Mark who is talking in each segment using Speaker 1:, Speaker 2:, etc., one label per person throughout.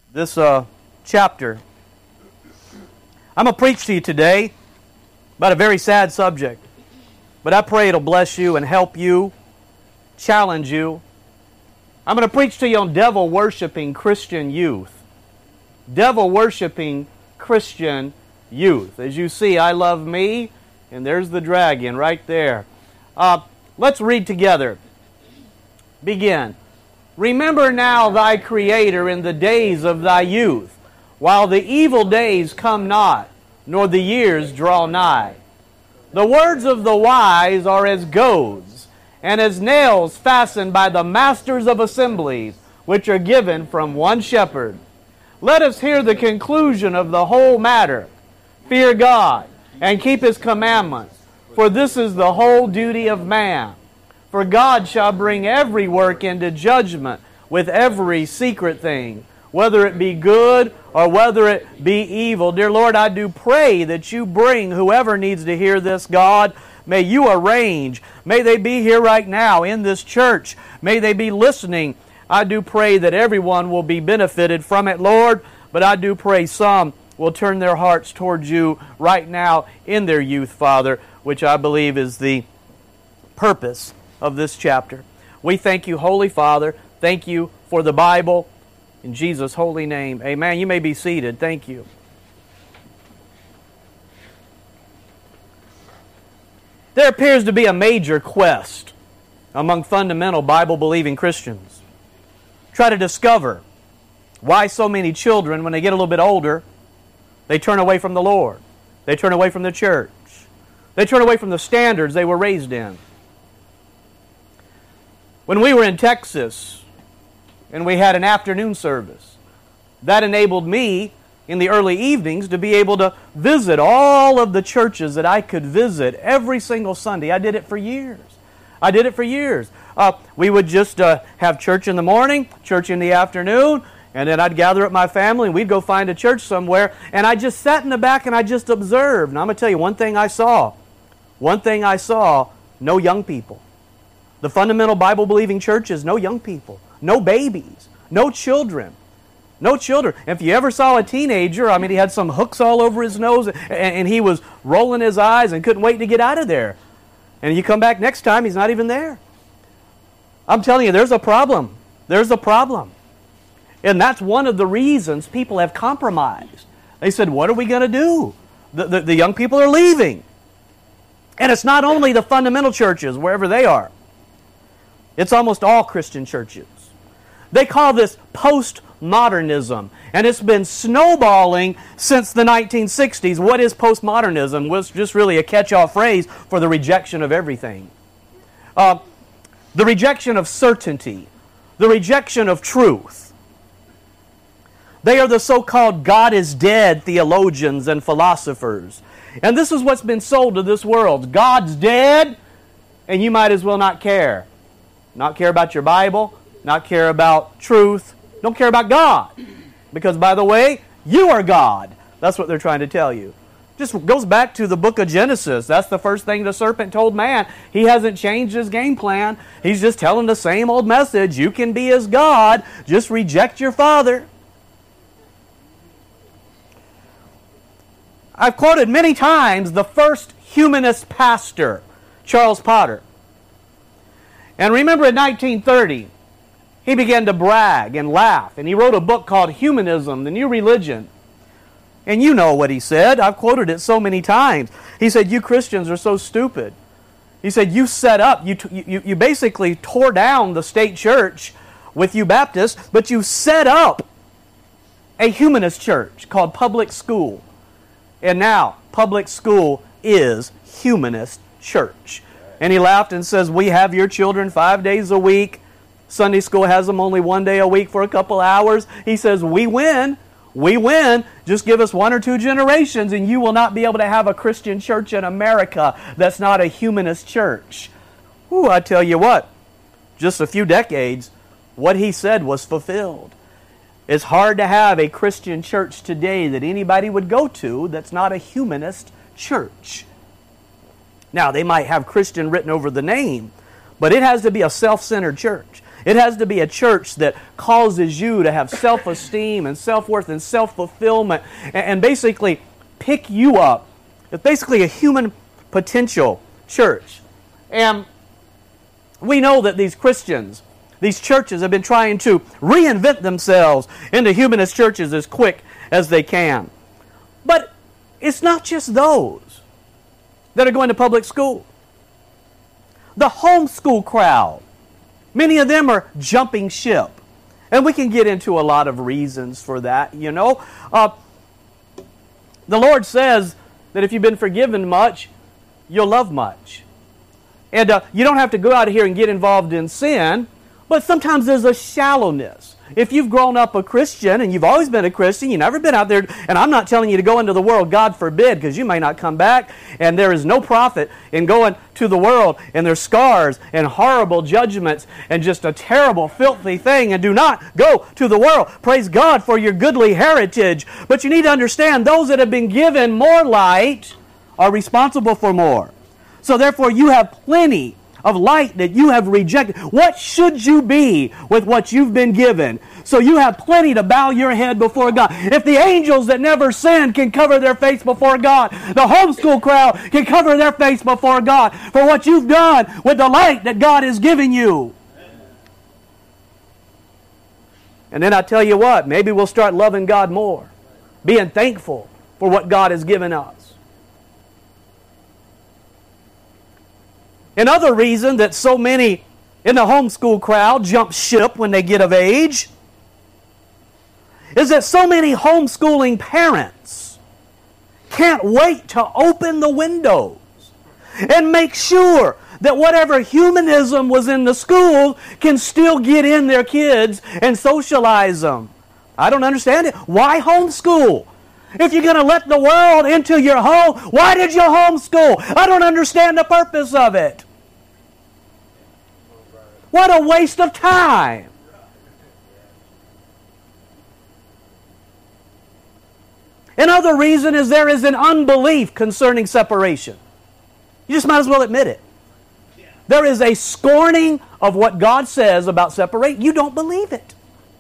Speaker 1: this chapter. I'm going to preach to you today about a very sad subject, but I pray it'll bless you and help you, challenge you. I'm going to preach to you on devil-worshiping Christian youth. Devil-worshiping Christian youth. As you see, I love me, and there's the dragon right there. Let's read together. Begin. Remember now thy Creator in the days of thy youth, while the evil days come not, nor the years draw nigh. The words of the wise are as goads, and as nails fastened by the masters of assemblies, which are given from one shepherd. Let us hear the conclusion of the whole matter. Fear God, and keep His commandments, for this is the whole duty of man. For God shall bring every work into judgment with every secret thing, whether it be good or whether it be evil. Dear Lord, I do pray that you bring whoever needs to hear this, God. May you arrange. May they be here right now in this church. May they be listening. I do pray that everyone will be benefited from it, Lord. But I do pray some will turn their hearts towards you right now in their youth, Father, which I believe is the purpose of this chapter. We thank you, Holy Father. Thank you for the Bible. In Jesus' holy name, amen. You may be seated. Thank you. There appears to be a major quest among fundamental Bible-believing Christians. Try to discover why so many children, when they get a little bit older, they turn away from the Lord. They turn away from the church. They turn away from the standards they were raised in. When we were in Texas and we had an afternoon service, that enabled me in the early evenings to be able to visit all of the churches that I could visit every single Sunday. I did it for years. We would just have church in the morning, church in the afternoon, and then I'd gather up my family and we'd go find a church somewhere. And I just sat in the back and I just observed. And I'm going to tell you one thing I saw. No young people. The fundamental Bible-believing churches, no young people, no babies, no children. No children. If you ever saw a teenager, he had some hooks all over his nose and he was rolling his eyes and couldn't wait to get out of there. And you come back next time, he's not even there. I'm telling you, there's a problem. There's a problem. And that's one of the reasons people have compromised. They said, what are we going to do? The young people are leaving. And it's not only the fundamental churches, wherever they are. It's almost all Christian churches. They call this postmodernism, and it's been snowballing since the 1960s. What is postmodernism? Was just really a catch-all phrase for the rejection of everything. The rejection of certainty. The rejection of truth. They are the so-called God is dead theologians and philosophers. And this is what's been sold to this world. God's dead, and you might as well not care. Not care about your Bible, not care about truth, don't care about God. Because, by the way, you are God. That's what they're trying to tell you. Just goes back to the book of Genesis. That's the first thing the serpent told man. He hasn't changed his game plan. He's just telling the same old message. You can be as God. Just reject your father. I've quoted many times the first humanist pastor, Charles Potter. And remember in 1930, he began to brag and laugh, and he wrote a book called Humanism, the New Religion. And you know what he said. I've quoted it so many times. He said, you Christians are so stupid. He said, you set up, you basically tore down the state church with you Baptists, but you set up a humanist church called public school. And now, public school is humanist church. And he laughed and says, we have your children 5 days a week. Sunday school has them only 1 day a week for a couple hours. He says, we win. We win. Just give us 1 or 2 generations and you will not be able to have a Christian church in America that's not a humanist church. Ooh, I tell you what, just a few decades, what he said was fulfilled. It's hard to have a Christian church today that anybody would go to that's not a humanist church. Now, they might have Christian written over the name, but it has to be a self-centered church. It has to be a church that causes you to have self-esteem and self-worth and self-fulfillment and basically pick you up. It's basically a human potential church. And we know that these Christians, these churches have been trying to reinvent themselves into humanist churches as quick as they can. But it's not just those that are going to public school. The homeschool crowd, many of them are jumping ship. And we can get into a lot of reasons for that, you know. The Lord says that if you've been forgiven much, you'll love much. And you don't have to go out here and get involved in sin, but sometimes there's a shallowness. If you've grown up a Christian and you've always been a Christian, you've never been out there, and I'm not telling you to go into the world, God forbid, because you may not come back, and there is no profit in going to the world, and there's scars and horrible judgments and just a terrible, filthy thing, and do not go to the world. Praise God for your goodly heritage. But you need to understand, those that have been given more light are responsible for more. So therefore, you have plenty of light that you have rejected. What should you be with what you've been given? So you have plenty to bow your head before God. If the angels that never sinned can cover their face before God, the homeschool crowd can cover their face before God for what you've done with the light that God has given you. And then I tell you what, maybe we'll start loving God more, being thankful for what God has given us. Another reason that so many in the homeschool crowd jump ship when they get of age is that so many homeschooling parents can't wait to open the windows and make sure that whatever humanism was in the school can still get in their kids and socialize them. I don't understand it. Why homeschool? If you're going to let the world into your home, why did you homeschool? I don't understand the purpose of it. What a waste of time. Another reason is there is an unbelief concerning separation. You just might as well admit it. There is a scorning of what God says about separation. You don't believe it.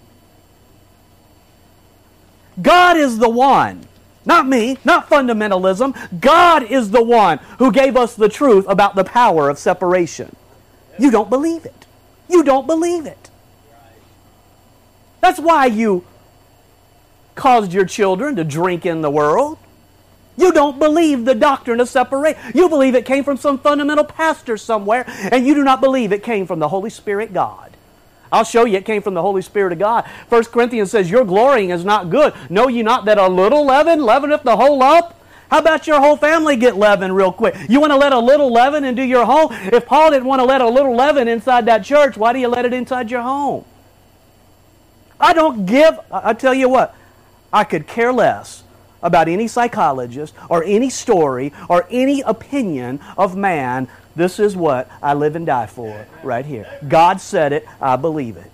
Speaker 1: God is the one, not me, not fundamentalism. God is the one who gave us the truth about the power of separation. You don't believe it. You don't believe it. That's why you caused your children to drink in the world. You don't believe the doctrine of separation. You believe it came from some fundamental pastor somewhere, and you do not believe it came from the Holy Spirit God. I'll show you it came from the Holy Spirit of God. 1 Corinthians says, your glorying is not good. Know ye not that a little leaven leaveneth the whole lump? How about your whole family get leaven real quick? You want to let a little leaven into your home? If Paul didn't want to let a little leaven inside that church, why do you let it inside your home? I tell you what, I could care less about any psychologist or any story or any opinion of man. This is what I live and die for right here. God said it, I believe it.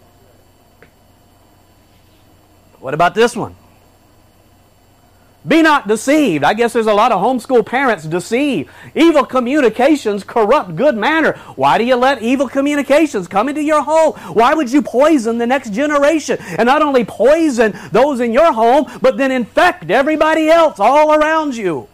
Speaker 1: What about this one? Be not deceived. I guess there's a lot of homeschool parents deceive. Evil communications corrupt good manner. Why do you let evil communications come into your home? Why would you poison the next generation? And not only poison those in your home, but then infect everybody else all around you.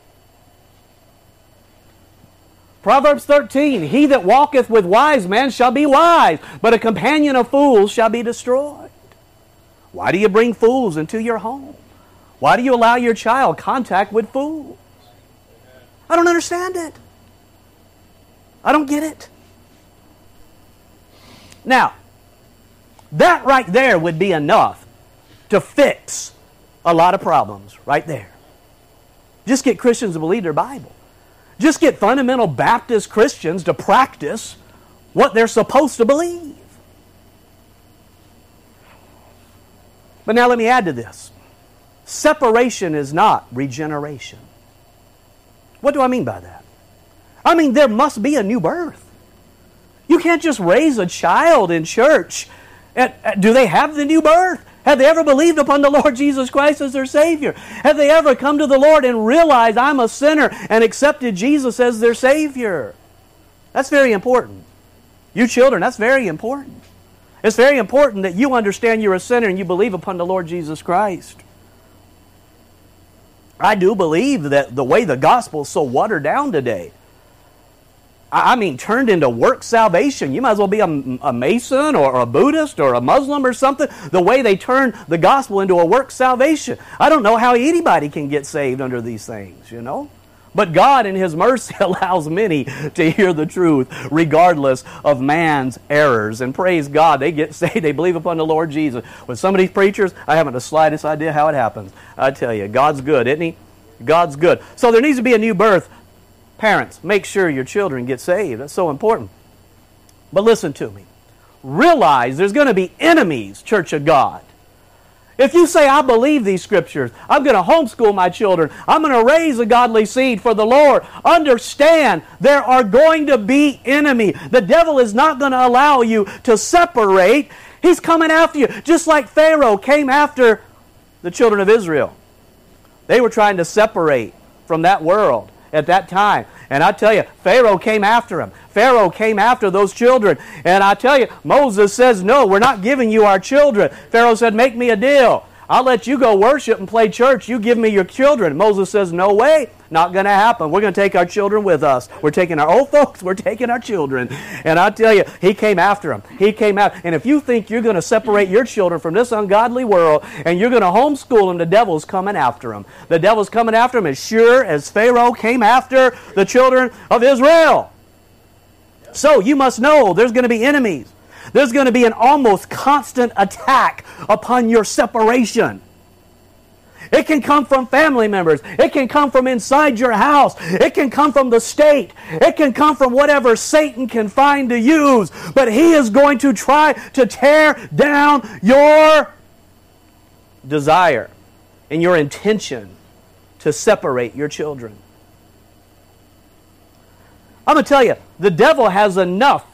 Speaker 1: Proverbs 13, he that walketh with wise men shall be wise, but a companion of fools shall be destroyed. Why do you bring fools into your home? Why do you allow your child contact with fools? I don't understand it. I don't get it. Now, that right there would be enough to fix a lot of problems right there. Just get Christians to believe their Bible. Just get fundamental Baptist Christians to practice what they're supposed to believe. But now let me add to this. Separation is not regeneration. What do I mean by that? I mean there must be a new birth. You can't just raise a child in church. Do they have the new birth? Have they ever believed upon the Lord Jesus Christ as their Savior? Have they ever come to the Lord and realized I'm a sinner and accepted Jesus as their Savior? That's very important. You children, that's very important. It's very important that you understand you're a sinner and you believe upon the Lord Jesus Christ. I do believe that the way the gospel is so watered down today, I mean, turned into work salvation. You might as well be a Mason or a Buddhist or a Muslim or something. The way they turn the gospel into a work salvation. I don't know how anybody can get saved under these things, you know. But God in His mercy allows many to hear the truth regardless of man's errors. And praise God, they get saved, they believe upon the Lord Jesus. With some of these preachers, I haven't the slightest idea how it happens. I tell you, God's good, isn't He? God's good. So there needs to be a new birth. Parents, make sure your children get saved. That's so important. But listen to me. Realize there's going to be enemies, Church of God. If you say, I believe these scriptures, I'm going to homeschool my children, I'm going to raise a godly seed for the Lord, understand there are going to be enemies. The devil is not going to allow you to separate. He's coming after you, just like Pharaoh came after the children of Israel. They were trying to separate from that world at that time. And I tell you, Pharaoh came after him. Pharaoh came after those children. And I tell you, Moses says, no, we're not giving you our children. Pharaoh said, make me a deal. I'll let you go worship and play church. You give me your children. Moses says, no way. Not going to happen. We're going to take our children with us. We're taking our old folks. We're taking our children. And I tell you, he came after him. He came out. And if you think you're going to separate your children from this ungodly world and you're going to homeschool them, the devil's coming after them. The devil's coming after them as sure as Pharaoh came after the children of Israel. So you must know there's going to be enemies. There's going to be an almost constant attack upon your separation. It can come from family members. It can come from inside your house. It can come from the state. It can come from whatever Satan can find to use. But he is going to try to tear down your desire and your intention to separate your children. I'm going to tell you, the devil has enough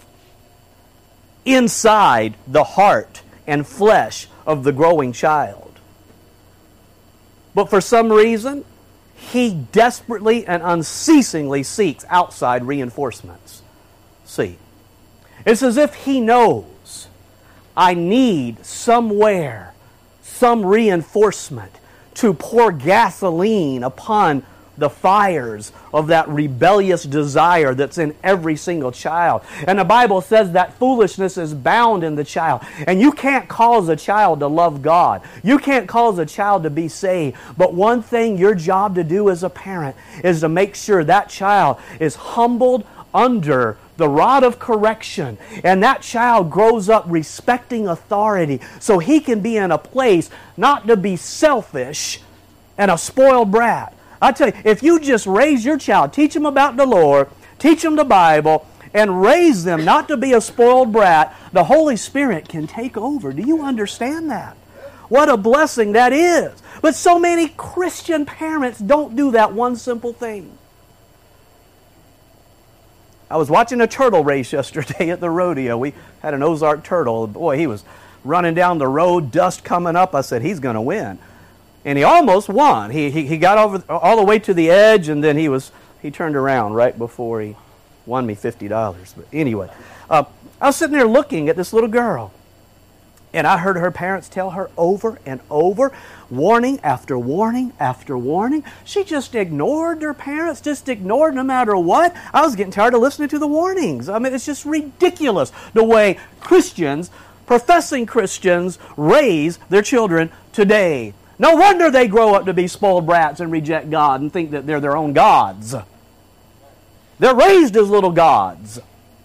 Speaker 1: inside the heart and flesh of the growing child. But for some reason, he desperately and unceasingly seeks outside reinforcements. See, it's as if he knows, I need somewhere some reinforcement to pour gasoline upon the fires of that rebellious desire that's in every single child. And the Bible says that foolishness is bound in the child. And you can't cause a child to love God. You can't cause a child to be saved. But one thing your job to do as a parent is to make sure that child is humbled under the rod of correction. And that child grows up respecting authority so he can be in a place not to be selfish and a spoiled brat. I tell you, if you just raise your child, teach them about the Lord, teach them the Bible, and raise them not to be a spoiled brat, the Holy Spirit can take over. Do you understand that? What a blessing that is. But so many Christian parents don't do that one simple thing. I was watching a turtle race yesterday at the rodeo. We had an Ozark turtle. Boy, he was running down the road, dust coming up. I said, he's going to win. And he almost won. He got over all the way to the edge, and then he turned around right before he won me $50. But anyway, I was sitting there looking at this little girl, and I heard her parents tell her over and over, warning after warning after warning. She just ignored her parents, just ignored no matter what. I was getting tired of listening to the warnings. I mean, it's just ridiculous the way Christians, professing Christians, raise their children today. No wonder they grow up to be spoiled brats and reject God and think that they're their own gods. They're raised as little gods.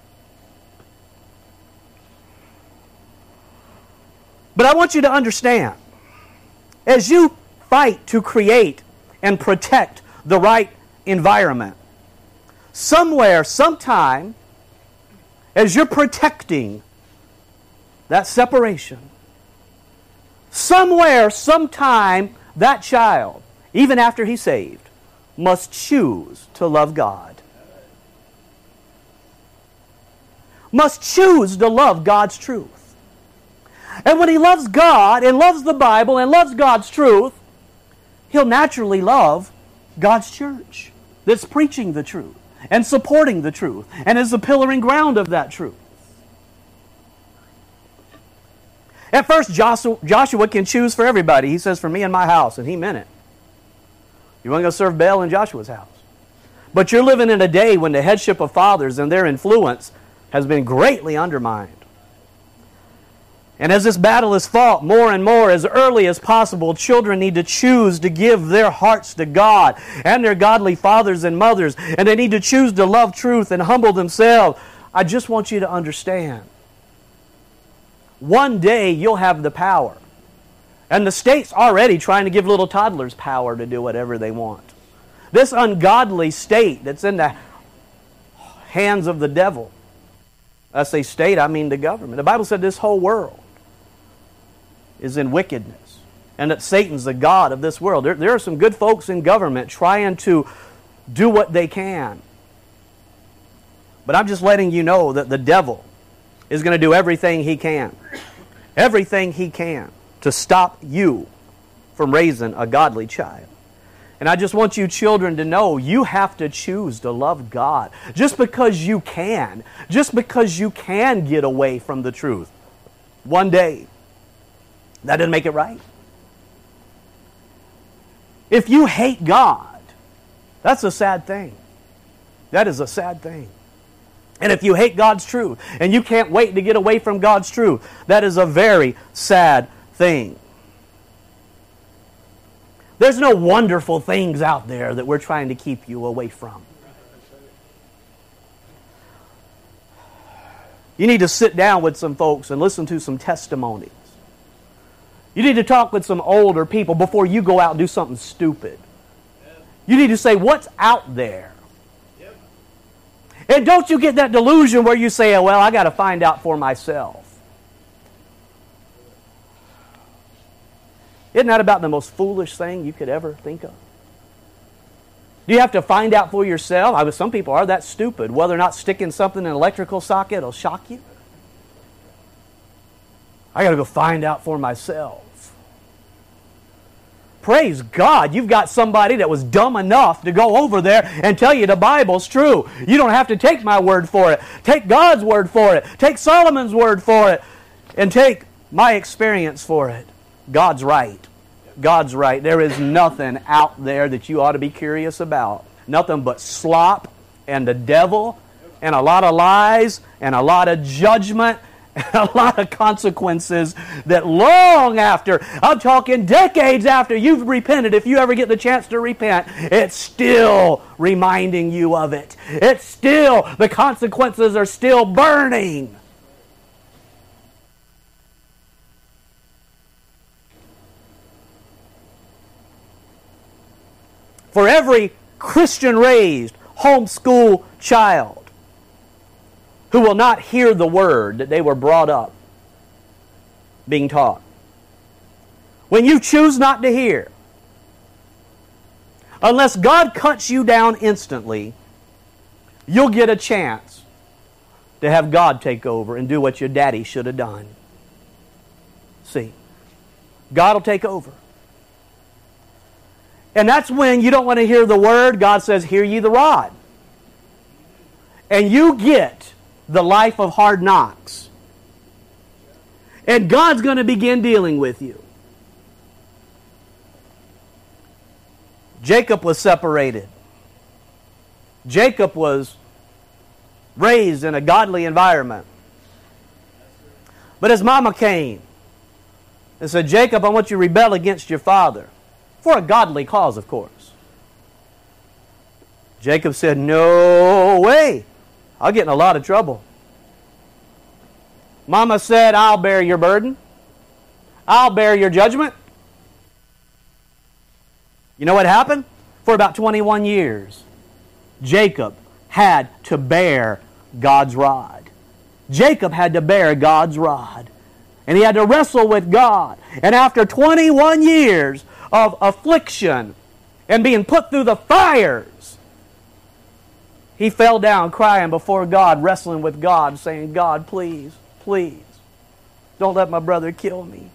Speaker 1: But I want you to understand, as you fight to create and protect the right environment, somewhere, sometime, as you're protecting that separation, somewhere, sometime, that child, even after he's saved, must choose to love God. Must choose to love God's truth. And when he loves God and loves the Bible and loves God's truth, he'll naturally love God's church that's preaching the truth and supporting the truth and is the pillar and ground of that truth. At first, Joshua can choose for everybody. He says, for me and my house, and he meant it. You want to go serve Baal in Joshua's house. But you're living in a day when the headship of fathers and their influence has been greatly undermined. And as this battle is fought more and more, as early as possible, children need to choose to give their hearts to God and their godly fathers and mothers. And they need to choose to love truth and humble themselves. I just want you to understand. One day you'll have the power. And the state's already trying to give little toddlers power to do whatever they want. This ungodly state that's in the hands of the devil. I say state, I mean the government. The Bible said this whole world is in wickedness. And that Satan's the god of this world. There are some good folks in government trying to do what they can. But I'm just letting you know that the devil is going to do everything he can. Everything he can to stop you from raising a godly child. And I just want you children to know you have to choose to love God. Just because you can. Just because you can get away from the truth. One day. That doesn't make it right. If you hate God, that's a sad thing. That is a sad thing. And if you hate God's truth and you can't wait to get away from God's truth, that is a very sad thing. There's no wonderful things out there that we're trying to keep you away from. You need to sit down with some folks and listen to some testimonies. You need to talk with some older people before you go out and do something stupid. You need to say, what's out there? And don't you get that delusion where you say, well, I got to find out for myself. Isn't that about the most foolish thing you could ever think of? Do you have to find out for yourself? Some people are that stupid. Whether or not sticking something in an electrical socket will shock you. I got to go find out for myself. Praise God, you've got somebody that was dumb enough to go over there and tell you the Bible's true. You don't have to take my word for it. Take God's word for it. Take Solomon's word for it. And take my experience for it. God's right. God's right. There is nothing out there that you ought to be curious about. Nothing but slop and the devil and a lot of lies and a lot of judgment and a lot of consequences that long after, I'm talking decades after you've repented, if you ever get the chance to repent, it's still reminding you of it. It's still, the consequences are still burning. For every Christian-raised homeschool child who will not hear the word that they were brought up being taught. When you choose not to hear, unless God cuts you down instantly, you'll get a chance to have God take over and do what your daddy should have done. See, God will take over. And that's when you don't want to hear the word. God says, hear ye the rod. And you get the life of hard knocks. And God's going to begin dealing with you. Jacob was separated. Jacob was raised in a godly environment. But his mama came and said, Jacob, I want you to rebel against your father. For a godly cause, of course. Jacob said, no way. I'll get in a lot of trouble. Mama said, I'll bear your burden. I'll bear your judgment. You know what happened? For about 21 years, Jacob had to bear God's rod. Jacob had to bear God's rod. And he had to wrestle with God. And after 21 years of affliction and being put through the fires, he fell down crying before God, wrestling with God, saying, God, please, please, don't let my brother kill me.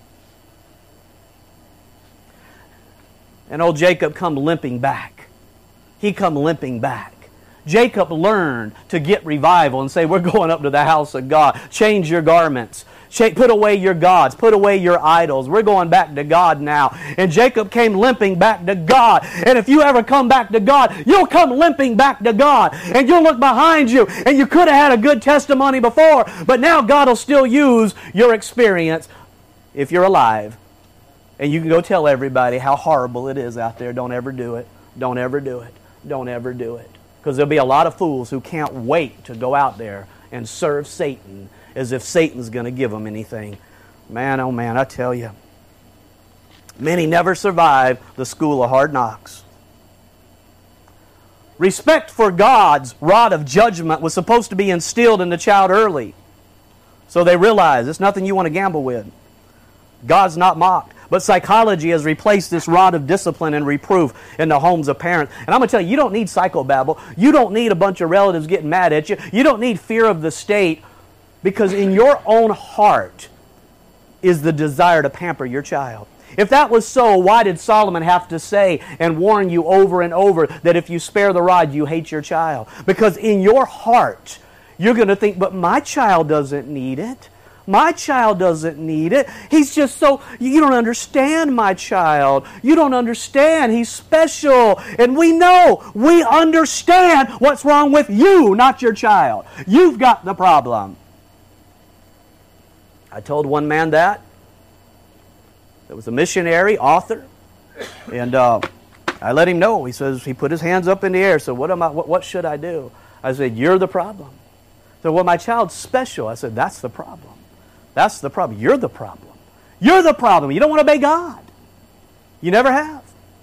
Speaker 1: And old Jacob come limping back. He come limping back. Jacob learned to get revival and say, we're going up to the house of God. Change your garments. Put away your gods. Put away your idols. We're going back to God now. And Jacob came limping back to God. And if you ever come back to God, you'll come limping back to God. And you'll look behind you. And you could have had a good testimony before. But now God will still use your experience if you're alive. And you can go tell everybody how horrible it is out there. Don't ever do it. Don't ever do it. Don't ever do it. Because there'll be a lot of fools who can't wait to go out there and serve Satan as if Satan's going to give them anything. Man, oh man, I tell you. Many never survive the school of hard knocks. Respect for God's rod of judgment was supposed to be instilled in the child early. So they realize it's nothing you want to gamble with. God's not mocked. But psychology has replaced this rod of discipline and reproof in the homes of parents. And I'm going to tell you, you don't need psychobabble. You don't need a bunch of relatives getting mad at you. You don't need fear of the state. Because in your own heart is the desire to pamper your child. If that was so, why did Solomon have to say and warn you over and over that if you spare the rod, you hate your child? Because in your heart, you're going to think, but my child doesn't need it. My child doesn't need it. He's just so, you don't understand my child. You don't understand. He's special. And we understand what's wrong with you, not your child. You've got the problem. I told one man that. There was a missionary, author, and I let him know. He says, he put his hands up in the air. So what should I do? I said, you're the problem. So, well, my child's special. I said, that's the problem. That's the problem. You're the problem. You're the problem. You don't want to obey God. You never have.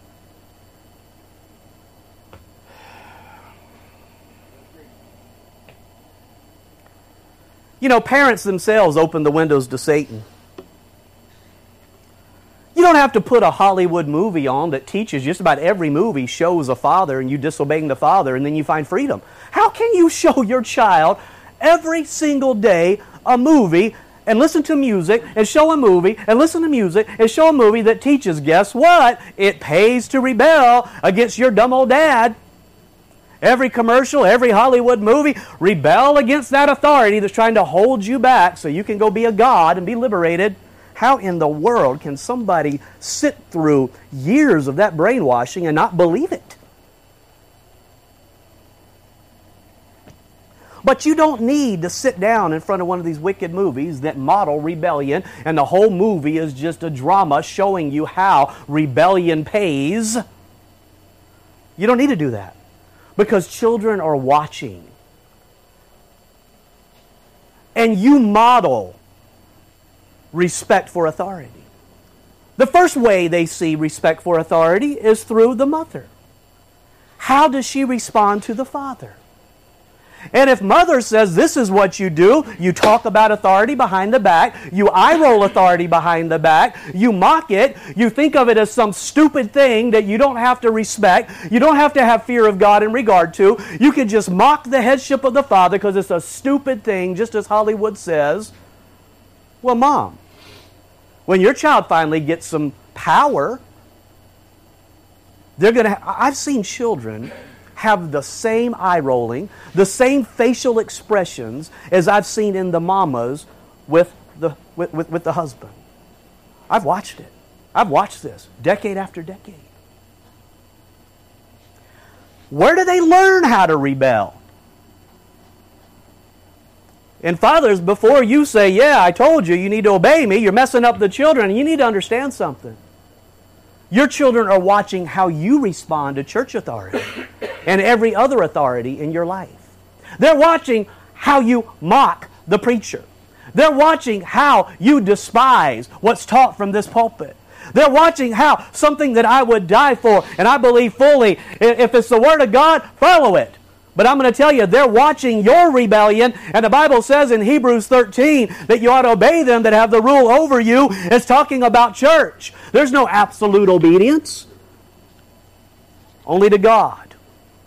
Speaker 1: You know, parents themselves open the windows to Satan. You don't have to put a Hollywood movie on that teaches just about every movie shows a father and you disobeying the father and then you find freedom. How can you show your child every single day a movie and listen to music and show a movie and listen to music and show a movie that teaches, guess what? It pays to rebel against your dumb old dad. Every commercial, every Hollywood movie, rebel against that authority that's trying to hold you back so you can go be a god and be liberated. How in the world can somebody sit through years of that brainwashing and not believe it? But you don't need to sit down in front of one of these wicked movies that model rebellion, and the whole movie is just a drama showing you how rebellion pays. You don't need to do that. Because children are watching. And you model respect for authority. The first way they see respect for authority is through the mother. How does she respond to the father? And if mother says this is what you do, you talk about authority behind the back, you eye-roll authority behind the back, you mock it, you think of it as some stupid thing that you don't have to respect, you don't have to have fear of God in regard to, you can just mock the headship of the father because it's a stupid thing, just as Hollywood says. Well, Mom, when your child finally gets some power, they're going to I've seen children have the same eye rolling, the same facial expressions as I've seen in the mamas with the husband. I've watched it. I've watched this decade after decade. Where do they learn how to rebel? And fathers, before you say, yeah, I told you, you need to obey me, you're messing up the children, and you need to understand something. Your children are watching how you respond to church authority and every other authority in your life. They're watching how you mock the preacher. They're watching how you despise what's taught from this pulpit. They're watching how something that I would die for, and I believe fully, if it's the Word of God, follow it. But I'm going to tell you, they're watching your rebellion, and the Bible says in Hebrews 13 that you ought to obey them that have the rule over you. It's talking about church. There's no absolute obedience. Only to God.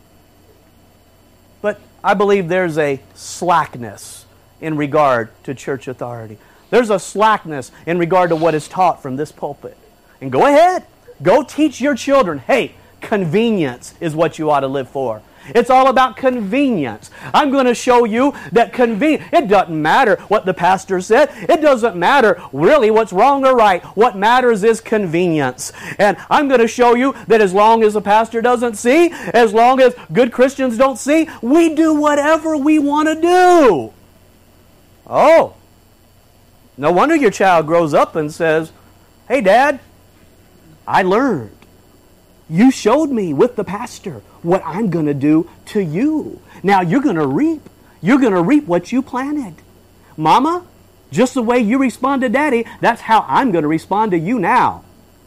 Speaker 1: But I believe there's a slackness in regard to church authority. There's a slackness in regard to what is taught from this pulpit. And go ahead. Go teach your children, hey, convenience is what you ought to live for. It's all about convenience. I'm going to show you that it doesn't matter what the pastor said. It doesn't matter really what's wrong or right. What matters is convenience. And I'm going to show you that as long as the pastor doesn't see, as long as good Christians don't see, we do whatever we want to do. Oh, no wonder your child grows up and says, "Hey, Dad, I learned. You showed me with the pastor what I'm going to do to you. Now you're going to reap. You're going to reap what you planted. Mama, just the way you respond to Daddy, that's how I'm going to respond to you now."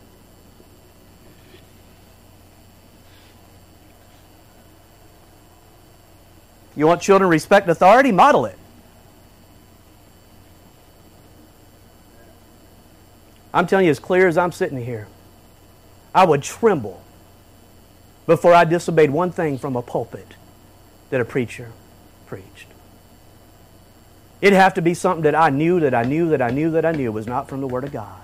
Speaker 1: You want children to respect authority? Model it. I'm telling you, as clear as I'm sitting here, I would tremble before I disobeyed one thing from a pulpit that a preacher preached. It'd have to be something that I knew was not from the Word of God.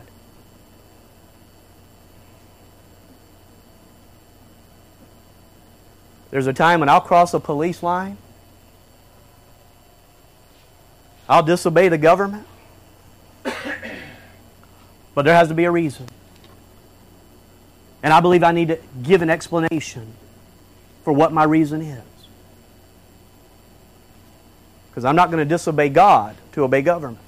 Speaker 1: There's a time when I'll cross a police line. I'll disobey the government. But there has to be a reason. And I believe I need to give an explanation for what my reason is. Because I'm not going to disobey God to obey government.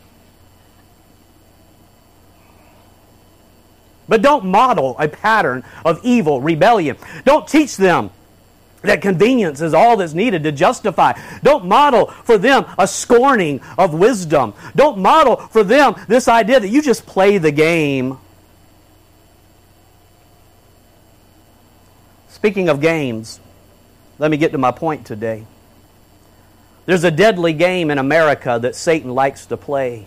Speaker 1: But don't model a pattern of evil rebellion. Don't teach them that convenience is all that's needed to justify. Don't model for them a scorning of wisdom. Don't model for them this idea that you just play the game. Speaking of games, let me get to my point today. There's a deadly game in America that Satan likes to play.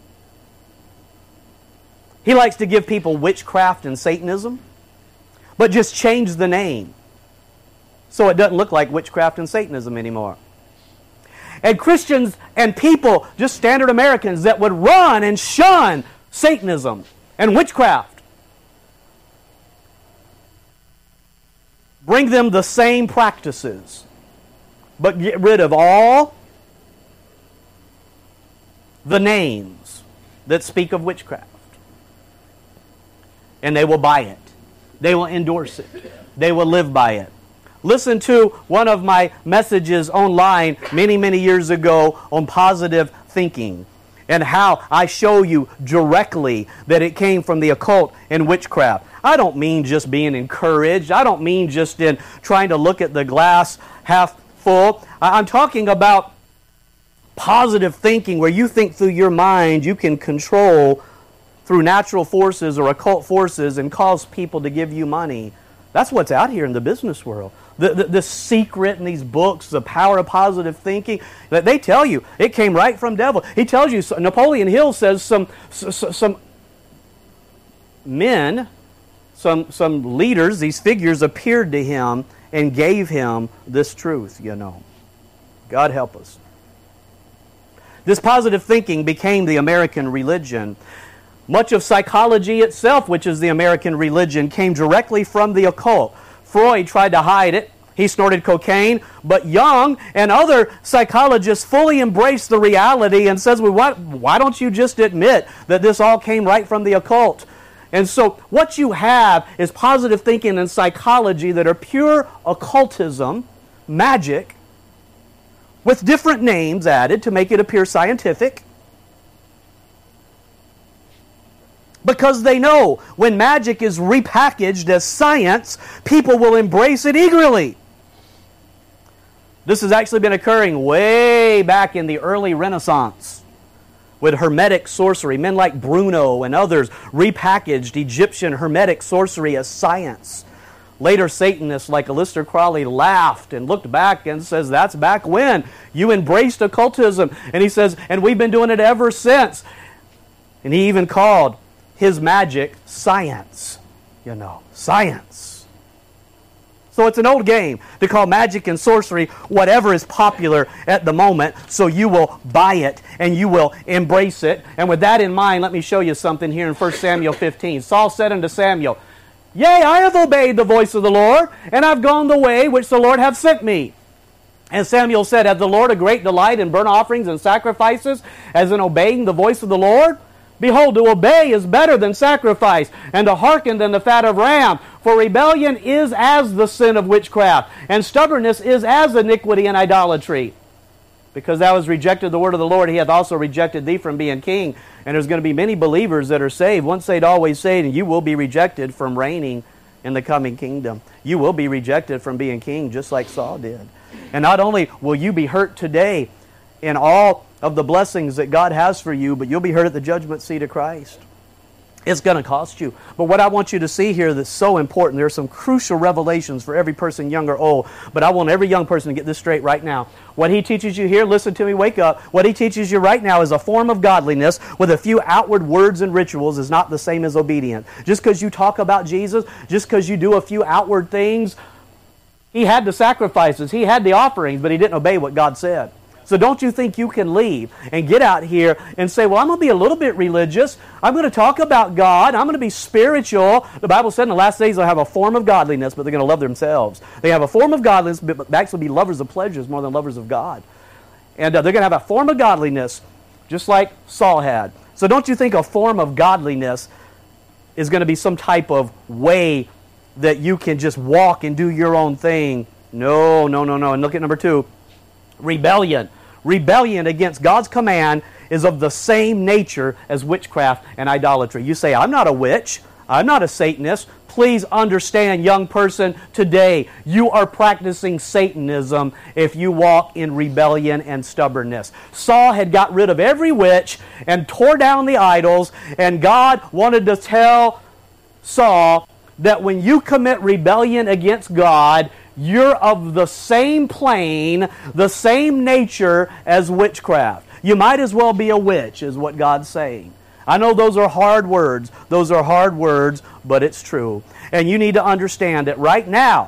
Speaker 1: He likes to give people witchcraft and Satanism, but just change the name so it doesn't look like witchcraft and Satanism anymore. And Christians and people, just standard Americans, that would run and shun Satanism and witchcraft, bring them the same practices, but get rid of all the names that speak of witchcraft. And they will buy it. They will endorse it. They will live by it. Listen to one of my messages online many years ago on positive thinking and how I show you directly that it came from the occult and witchcraft. I don't mean just being encouraged. I don't mean just in trying to look at the glass half full. I'm talking about positive thinking where you think through your mind you can control through natural forces or occult forces and cause people to give you money. That's what's out here in the business world. The secret in these books, the power of positive thinking, that they tell you it came right from devil. He tells you, Napoleon Hill says some men, some leaders, these figures appeared to him and gave him this truth, you know. God help us. This positive thinking became the American religion. Much of psychology itself, which is the American religion, came directly from the occult. Freud tried to hide it. He snorted cocaine. But Jung and other psychologists fully embraced the reality and says, well, why don't you just admit that this all came right from the occult? And so what you have is positive thinking and psychology that are pure occultism, magic, with different names added to make it appear scientific. Because they know when magic is repackaged as science, people will embrace it eagerly. This has actually been occurring way back in the early Renaissance with Hermetic sorcery. Men like Bruno and others repackaged Egyptian Hermetic sorcery as science. Later Satanists like Aleister Crowley laughed and looked back and says, that's back when you embraced occultism. And he says, and we've been doing it ever since. And he even called his magic science. You know, science. So it's an old game to call magic and sorcery whatever is popular at the moment, so you will buy it and you will embrace it. And with that in mind, let me show you something here in 1 Samuel 15. Saul said unto Samuel, Yea, I have obeyed the voice of the Lord, and I've gone the way which the Lord hath sent me. And Samuel said, "Hath the Lord a great delight in burnt offerings and sacrifices, as in obeying the voice of the Lord? Behold, to obey is better than sacrifice, and to hearken than the fat of ram. For rebellion is as the sin of witchcraft, and stubbornness is as iniquity and idolatry. Because thou hast rejected the word of the Lord, he hath also rejected thee from being king." And there's going to be many believers that are saved, once saved, always saved, and you will be rejected from reigning in the coming kingdom. You will be rejected from being king, just like Saul did. And not only will you be hurt today in all of the blessings that God has for you, but you'll be hurt at the judgment seat of Christ. It's going to cost you. But what I want you to see here that's so important, there are some crucial revelations for every person, young or old. But I want every young person to get this straight right now. What he teaches you here, listen to me, wake up. What he teaches you right now is a form of godliness with a few outward words and rituals is not the same as obedience. Just because you talk about Jesus, just because you do a few outward things, he had the sacrifices, he had the offerings, but he didn't obey what God said. So don't you think you can leave and get out here and say, well, I'm going to be a little bit religious. I'm going to talk about God. I'm going to be spiritual. The Bible said in the last days they'll have a form of godliness, but they're going to love themselves. They have a form of godliness, but they actually be lovers of pleasures more than lovers of God. And they're going to have a form of godliness just like Saul had. So don't you think a form of godliness is going to be some type of way that you can just walk and do your own thing? No, no, no, no. And look at number 2. Rebellion. Rebellion against God's command is of the same nature as witchcraft and idolatry. You say, I'm not a witch. I'm not a Satanist. Please understand, young person, today you are practicing Satanism if you walk in rebellion and stubbornness. Saul had got rid of every witch and tore down the idols, and God wanted to tell Saul that when you commit rebellion against God, you're of the same plane, the same nature as witchcraft. You might as well be a witch, is what God's saying. I know those are hard words. Those are hard words, but it's true. And you need to understand that right now,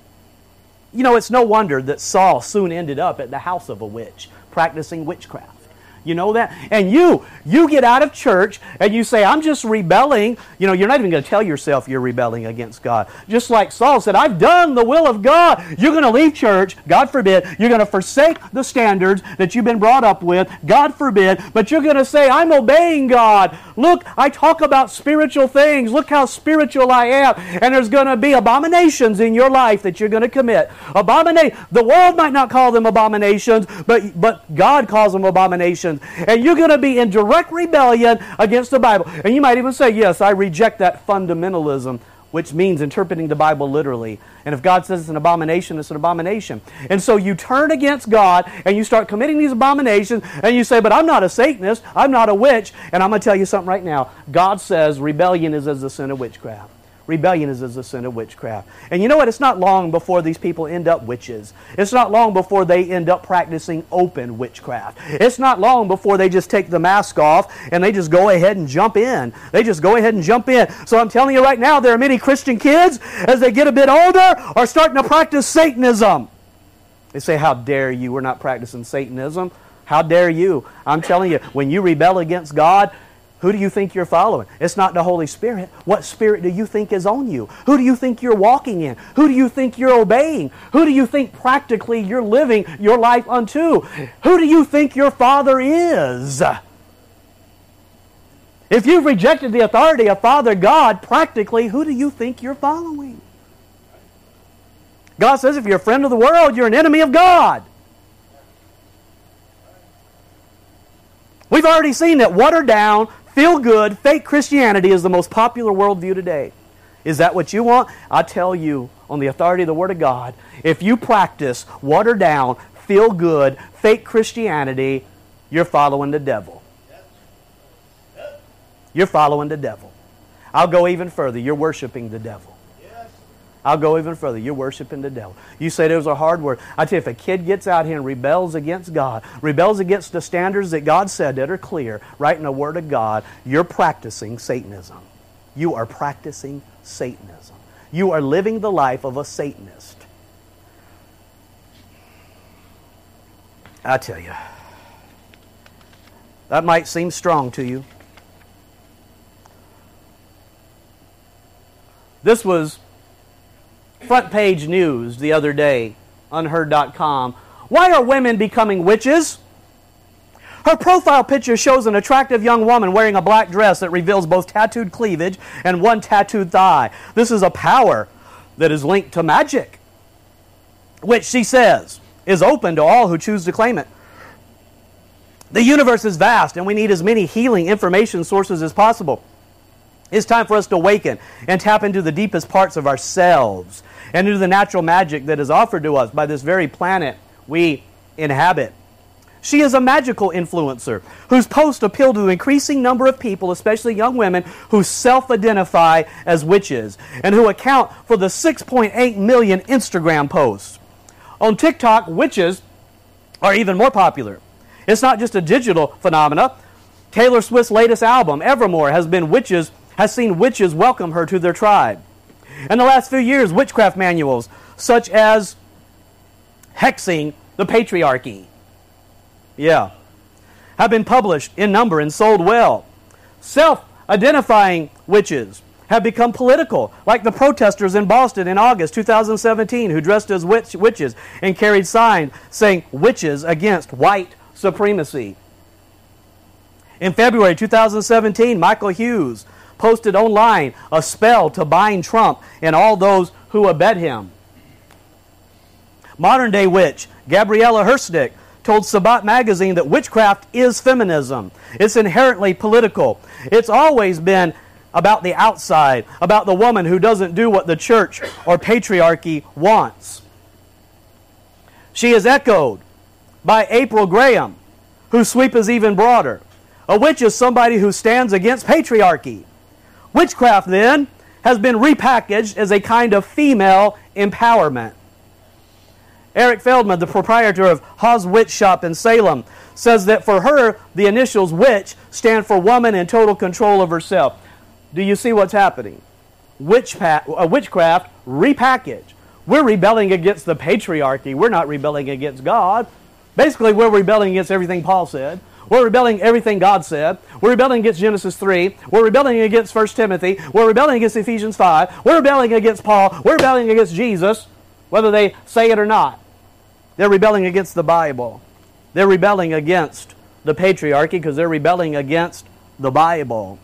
Speaker 1: you know, it's no wonder that Saul soon ended up at the house of a witch, practicing witchcraft. You know that? And you get out of church and you say, I'm just rebelling. You know, you're not even going to tell yourself you're rebelling against God. Just like Saul said, I've done the will of God. You're going to leave church, God forbid. You're going to forsake the standards that you've been brought up with, God forbid. But you're going to say, I'm obeying God. Look, I talk about spiritual things. Look how spiritual I am. And there's going to be abominations in your life that you're going to commit. The world might not call them abominations, but God calls them abominations. And you're going to be in direct rebellion against the Bible. And you might even say, yes, I reject that fundamentalism, which means interpreting the Bible literally. And if God says it's an abomination, it's an abomination. And so you turn against God and you start committing these abominations and you say, but I'm not a Satanist, I'm not a witch. And I'm going to tell you something right now. God says rebellion is as the sin of witchcraft. Rebellion is as the sin of witchcraft. And you know what? It's not long before these people end up witches. It's not long before they end up practicing open witchcraft. It's not long before they just take the mask off and they just go ahead and jump in. They just go ahead and jump in. So I'm telling you right now, there are many Christian kids, as they get a bit older, are starting to practice Satanism. They say, how dare you? We're not practicing Satanism. How dare you? I'm telling you, when you rebel against God, who do you think you're following? It's not the Holy Spirit. What spirit do you think is on you? Who do you think you're walking in? Who do you think you're obeying? Who do you think practically you're living your life unto? Who do you think your Father is? If you've rejected the authority of Father God, practically, who do you think you're following? God says if you're a friend of the world, you're an enemy of God. We've already seen that watered down, feel-good, fake Christianity is the most popular worldview today. Is that what you want? I tell you, on the authority of the Word of God, if you practice watered down, feel-good, fake Christianity, you're following the devil. You're following the devil. I'll go even further. You're worshiping the devil. I'll go even further. You're worshiping the devil. You say those are hard words. I tell you, if a kid gets out here and rebels against God, rebels against the standards that God said that are clear, right in the Word of God, you're practicing Satanism. You are practicing Satanism. You are living the life of a Satanist. I tell you, that might seem strong to you. This was front page news the other day, unheard.com, Why are women becoming witches? Her profile picture shows an attractive young woman wearing a black dress that reveals both tattooed cleavage and one tattooed thigh. This is a power that is linked to magic, which she says is open to all who choose to claim it. The universe is vast, and we need as many healing information sources as possible. It's time for us to awaken and tap into the deepest parts of ourselves and into the natural magic that is offered to us by this very planet we inhabit. She is a magical influencer whose posts appeal to an increasing number of people, especially young women, who self-identify as witches and who account for the 6.8 million Instagram posts. On TikTok, witches are even more popular. It's not just a digital phenomena. Taylor Swift's latest album, Evermore, has seen witches welcome her to their tribe. In the last few years, witchcraft manuals, such as Hexing the Patriarchy, have been published in number and sold well. Self-identifying witches have become political, like the protesters in Boston in August 2017 who dressed as witches and carried signs saying "Witches Against White Supremacy." In February 2017, Michael Hughes posted online a spell to bind Trump and all those who abet him. Modern-day witch Gabriella Hersnick told Sabbat magazine that witchcraft is feminism. It's inherently political. It's always been about the outside, about the woman who doesn't do what the church or patriarchy wants. She is echoed by April Graham, whose sweep is even broader. A witch is somebody who stands against patriarchy. Witchcraft, then, has been repackaged as a kind of female empowerment. Eric Feldman, the proprietor of Ha's Witch Shop in Salem, says that for her, the initials witch stand for woman in total control of herself. Do you see what's happening? Witchcraft repackaged. We're rebelling against the patriarchy. We're not rebelling against God. Basically, we're rebelling against everything Paul said. We're rebelling everything God said. We're rebelling against Genesis 3. We're rebelling against 1 Timothy. We're rebelling against Ephesians 5. We're rebelling against Paul. We're rebelling against Jesus, whether they say it or not. They're rebelling against the Bible. They're rebelling against the patriarchy because they're rebelling against the Bible.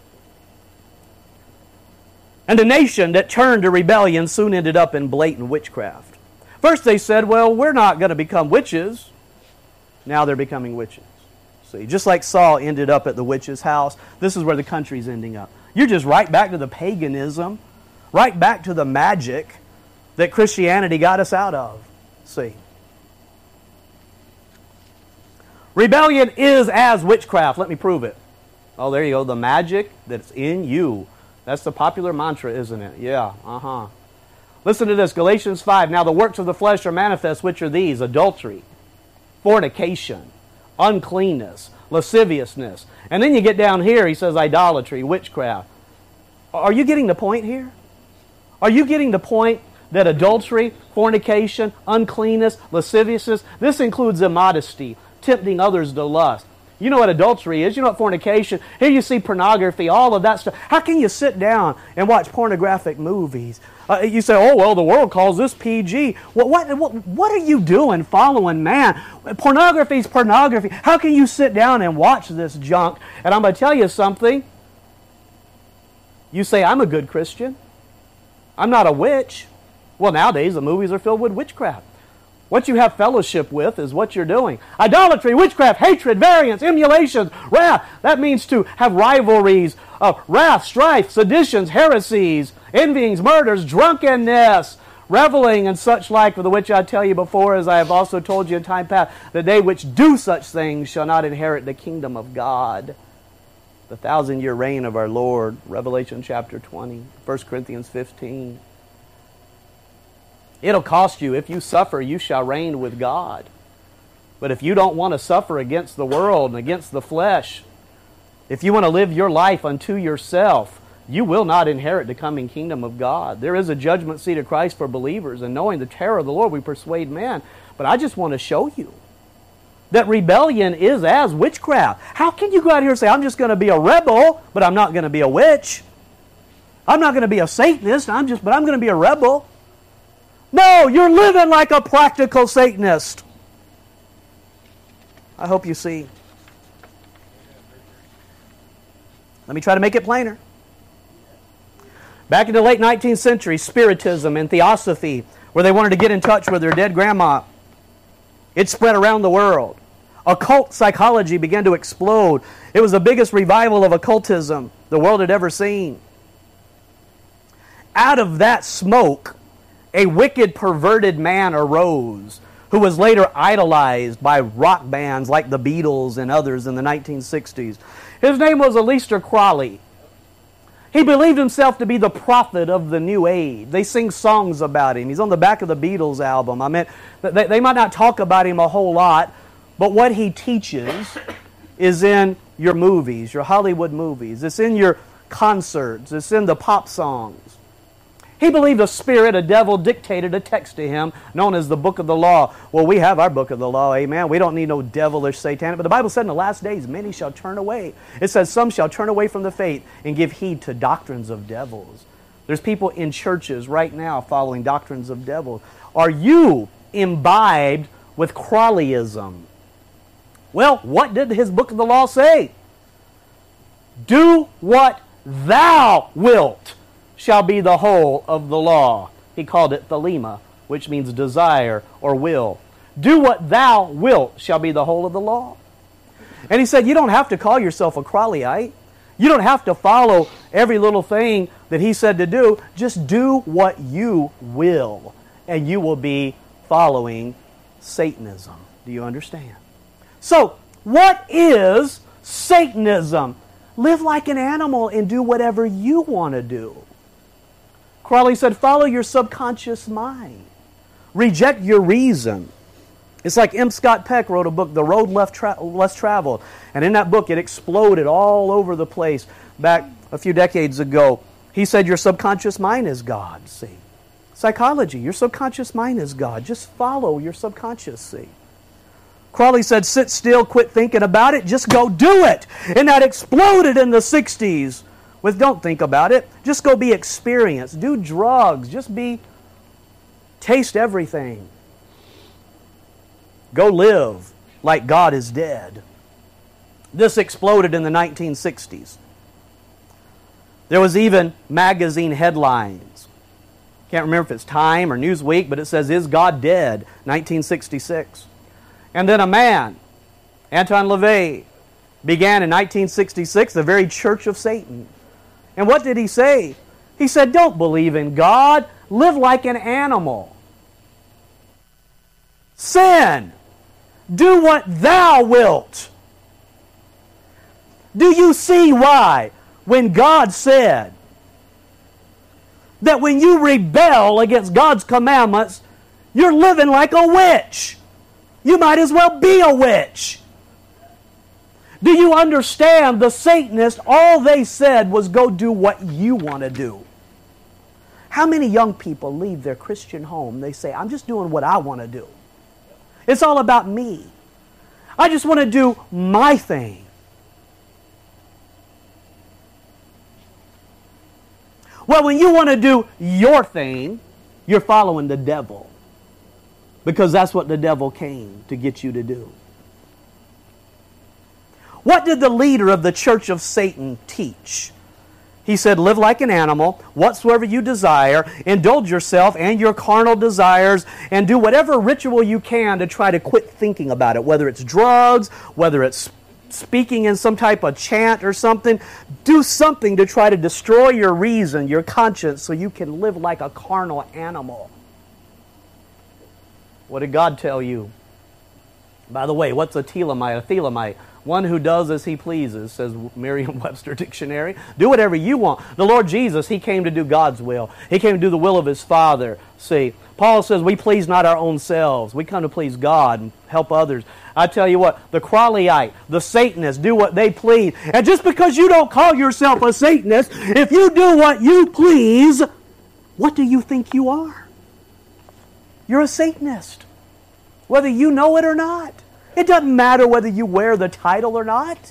Speaker 1: And a nation that turned to rebellion soon ended up in blatant witchcraft. First they said, well, we're not going to become witches. Now they're becoming witches. See, just like Saul ended up at the witch's house, this is where the country's ending up. You're just right back to the paganism, right back to the magic that Christianity got us out of. See. Rebellion is as witchcraft. Let me prove it. Oh, there you go. The magic that's in you. That's the popular mantra, isn't it? Yeah, Listen to this, Galatians 5. Now the works of the flesh are manifest, which are these: adultery, fornication, uncleanness, lasciviousness. And then you get down here, he says idolatry, witchcraft. Are you getting the point here? Are you getting the point that adultery, fornication, uncleanness, lasciviousness, this includes immodesty, tempting others to lust. You know what adultery is. You know what fornication. Here you see pornography, all of that stuff. How can you sit down and watch pornographic movies? You say, oh, well, the world calls this PG. Well, what are you doing following man? Pornography is pornography. How can you sit down and watch this junk? And I'm going to tell you something. You say, I'm a good Christian. I'm not a witch. Well, nowadays the movies are filled with witchcraft. What you have fellowship with is what you're doing. Idolatry, witchcraft, hatred, variance, emulations, wrath. That means to have rivalries, wrath, strife, seditions, heresies, envyings, murders, drunkenness, reveling, and such like, for the which I tell you before, as I have also told you in time past, that they which do such things shall not inherit the kingdom of God. The 1,000-year reign of our Lord, Revelation chapter 20, 1 Corinthians 15. It'll cost you. If you suffer, you shall reign with God. But if you don't want to suffer against the world and against the flesh, if you want to live your life unto yourself, you will not inherit the coming kingdom of God. There is a judgment seat of Christ for believers, and knowing the terror of the Lord, we persuade man. But I just want to show you that rebellion is as witchcraft. How can you go out here and say, I'm just going to be a rebel, but I'm not going to be a witch? I'm not going to be a Satanist, but I'm going to be a rebel. No, you're living like a practical Satanist. I hope you see. Let me try to make it plainer. Back in the late 19th century, Spiritism and Theosophy, where they wanted to get in touch with their dead grandma, it spread around the world. Occult psychology began to explode. It was the biggest revival of occultism the world had ever seen. Out of that smoke, a wicked, perverted man arose who was later idolized by rock bands like the Beatles and others in the 1960s. His name was Aleister Crowley. He believed himself to be the prophet of the new age. They sing songs about him. He's on the back of the Beatles album. I mean, they might not talk about him a whole lot, but what he teaches is in your movies, your Hollywood movies. It's in your concerts. It's in the pop songs. He believed a spirit, a devil, dictated a text to him known as the Book of the Law. Well, we have our Book of the Law, amen. We don't need no devilish satanic. But the Bible said in the last days, many shall turn away. It says some shall turn away from the faith and give heed to doctrines of devils. There's people in churches right now following doctrines of devils. Are you imbibed with Crowleyism? Well, what did his Book of the Law say? Do what thou wilt shall be the whole of the law. He called it thelema, which means desire or will. Do what thou wilt shall be the whole of the law. And he said, you don't have to call yourself a Crowleyite. You don't have to follow every little thing that he said to do. Just do what you will, and you will be following Satanism. Do you understand? So, what is Satanism? Live like an animal and do whatever you want to do. Crowley said, follow your subconscious mind. Reject your reason. It's like M. Scott Peck wrote a book, The Road Less Traveled. And in that book, it exploded all over the place back a few decades ago. He said, your subconscious mind is God, see. Psychology, your subconscious mind is God. Just follow your subconscious, see. Crowley said, sit still, quit thinking about it, just go do it. And that exploded in the 60s. With don't think about it, just go be experienced. Do drugs, just taste everything. Go live like God is dead. This exploded in the 1960s. There was even magazine headlines. Can't remember if it's Time or Newsweek, but it says, Is God Dead? 1966. And then a man, Anton LaVey, began in 1966 the very Church of Satan. And what did he say? He said, don't believe in God. Live like an animal. Sin. Do what thou wilt. Do you see why when God said that when you rebel against God's commandments, you're living like a witch? You might as well be a witch. Do you understand the Satanists, all they said was go do what you want to do? How many young people leave their Christian home? They say, I'm just doing what I want to do. It's all about me. I just want to do my thing. Well, when you want to do your thing, you're following the devil. Because that's what the devil came to get you to do. What did the leader of the Church of Satan teach? He said, live like an animal, whatsoever you desire, indulge yourself and your carnal desires, and do whatever ritual you can to try to quit thinking about it, whether it's drugs, whether it's speaking in some type of chant or something. Do something to try to destroy your reason, your conscience, so you can live like a carnal animal. What did God tell you? By the way, what's a telemite? A thelemite. One who does as he pleases, says Merriam-Webster Dictionary. Do whatever you want. The Lord Jesus, He came to do God's will. He came to do the will of His Father. See, Paul says we please not our own selves. We come to please God and help others. I tell you what, the Crowleyite, the Satanists do what they please. And just because you don't call yourself a Satanist, if you do what you please, what do you think you are? You're a Satanist. Whether you know it or not. It doesn't matter whether you wear the title or not.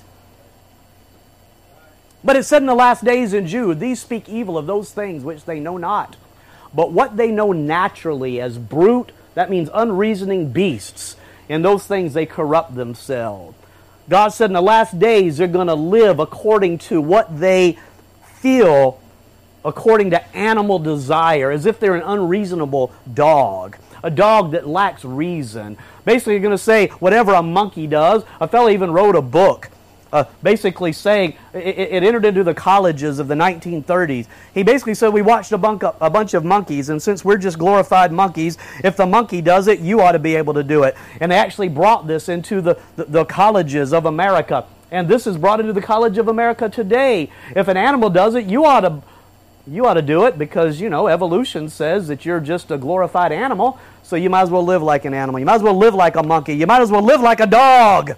Speaker 1: But it said in the last days in Jude, these speak evil of those things which they know not. But what they know naturally as brute, that means unreasoning beasts, and those things, they corrupt themselves. God said in the last days they're going to live according to what they feel, according to animal desire, as if they're an unreasonable dog. A dog that lacks reason. Basically, you're going to say whatever a monkey does. A fellow even wrote a book basically saying, it entered into the colleges of the 1930s. He basically said, we watched a bunch of monkeys, and since we're just glorified monkeys, if the monkey does it, you ought to be able to do it. And they actually brought this into the colleges of America. And this is brought into the College of America today. If an animal does it, you ought to do it, because, evolution says that you're just a glorified animal, so you might as well live like an animal. You might as well live like a monkey. You might as well live like a dog.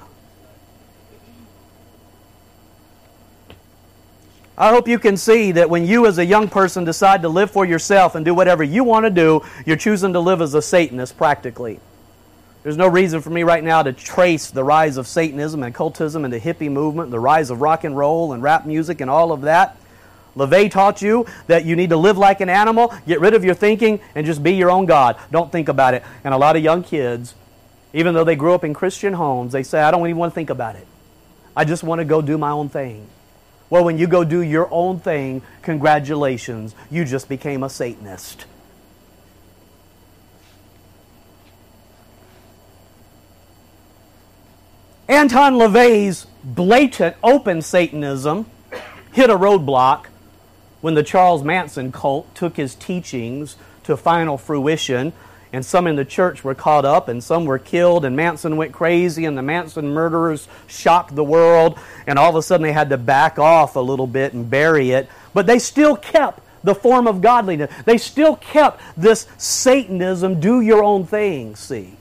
Speaker 1: I hope you can see that when you as a young person decide to live for yourself and do whatever you want to do, you're choosing to live as a Satanist practically. There's no reason for me right now to trace the rise of Satanism and occultism and the hippie movement, the rise of rock and roll and rap music and all of that. LaVey taught you that you need to live like an animal, get rid of your thinking, and just be your own God. Don't think about it. And a lot of young kids, even though they grew up in Christian homes, they say, I don't even want to think about it. I just want to go do my own thing. Well, when you go do your own thing, congratulations, you just became a Satanist. Anton LaVey's blatant open Satanism hit a roadblock when the Charles Manson cult took his teachings to final fruition, and some in the church were caught up, and some were killed, and Manson went crazy, and the Manson murderers shocked the world, and all of a sudden they had to back off a little bit and bury it. But they still kept the form of godliness. They still kept this Satanism, do your own thing, see.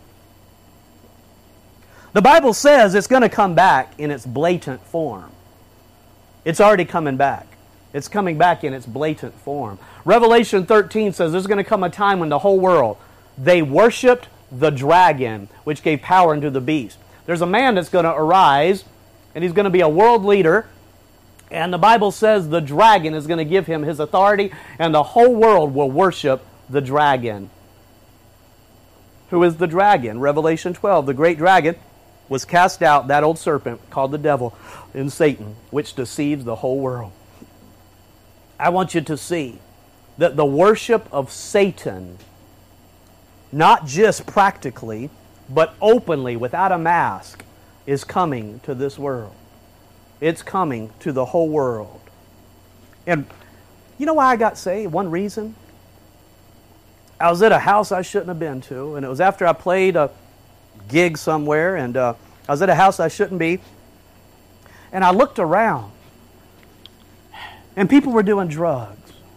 Speaker 1: The Bible says it's going to come back in its blatant form. It's already coming back. It's coming back in its blatant form. Revelation 13 says there's going to come a time when the whole world, they worshipped the dragon, which gave power unto the beast. There's a man that's going to arise, and he's going to be a world leader, and the Bible says the dragon is going to give him his authority, and the whole world will worship the dragon. Who is the dragon? Revelation 12, the great dragon was cast out, that old serpent called the devil and Satan, which deceives the whole world. I want you to see that the worship of Satan, not just practically, but openly, without a mask, is coming to this world. It's coming to the whole world. And you know why I got saved? One reason. I was at a house I shouldn't have been to, and it was after I played a gig somewhere, and I was at a house I shouldn't be, and I looked around, and people were doing drugs.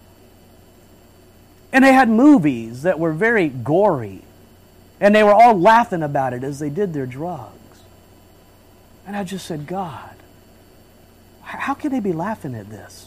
Speaker 1: And they had movies that were very gory. And they were all laughing about it as they did their drugs. And I just said, God, how can they be laughing at this?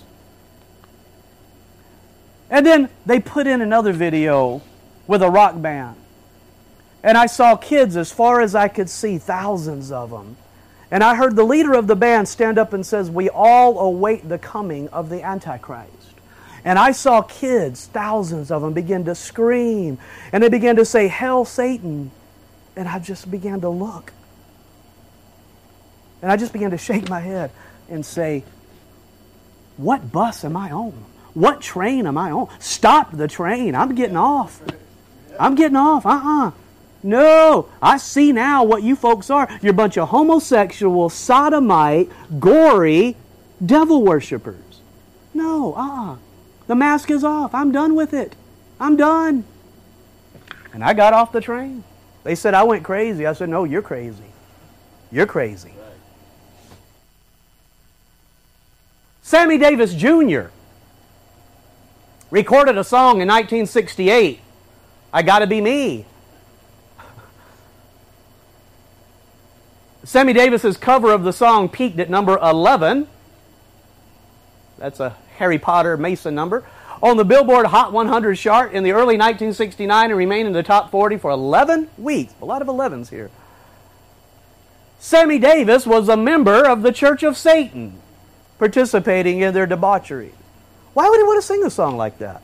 Speaker 1: And then they put in another video with a rock band. And I saw kids as far as I could see, thousands of them. And I heard the leader of the band stand up and says, we all await the coming of the Antichrist. And I saw kids, thousands of them, begin to scream. And they began to say, "Hail Satan." And I just began to look. And I just began to shake my head and say, what bus am I on? What train am I on? Stop the train. I'm getting off. I'm getting off. No, I see now what you folks are. You're a bunch of homosexual, sodomite, gory devil worshipers. No, The mask is off. I'm done with it. I'm done. And I got off the train. They said I went crazy. I said, no, you're crazy. You're crazy. Right. Sammy Davis Jr. recorded a song in 1968, I Gotta Be Me. Sammy Davis's cover of the song peaked at number 11. That's a Harry Potter Mason number. On the Billboard Hot 100 chart in the early 1969 and remained in the top 40 for 11 weeks. A lot of 11s here. Sammy Davis was a member of the Church of Satan, participating in their debauchery. Why would he want to sing a song like that?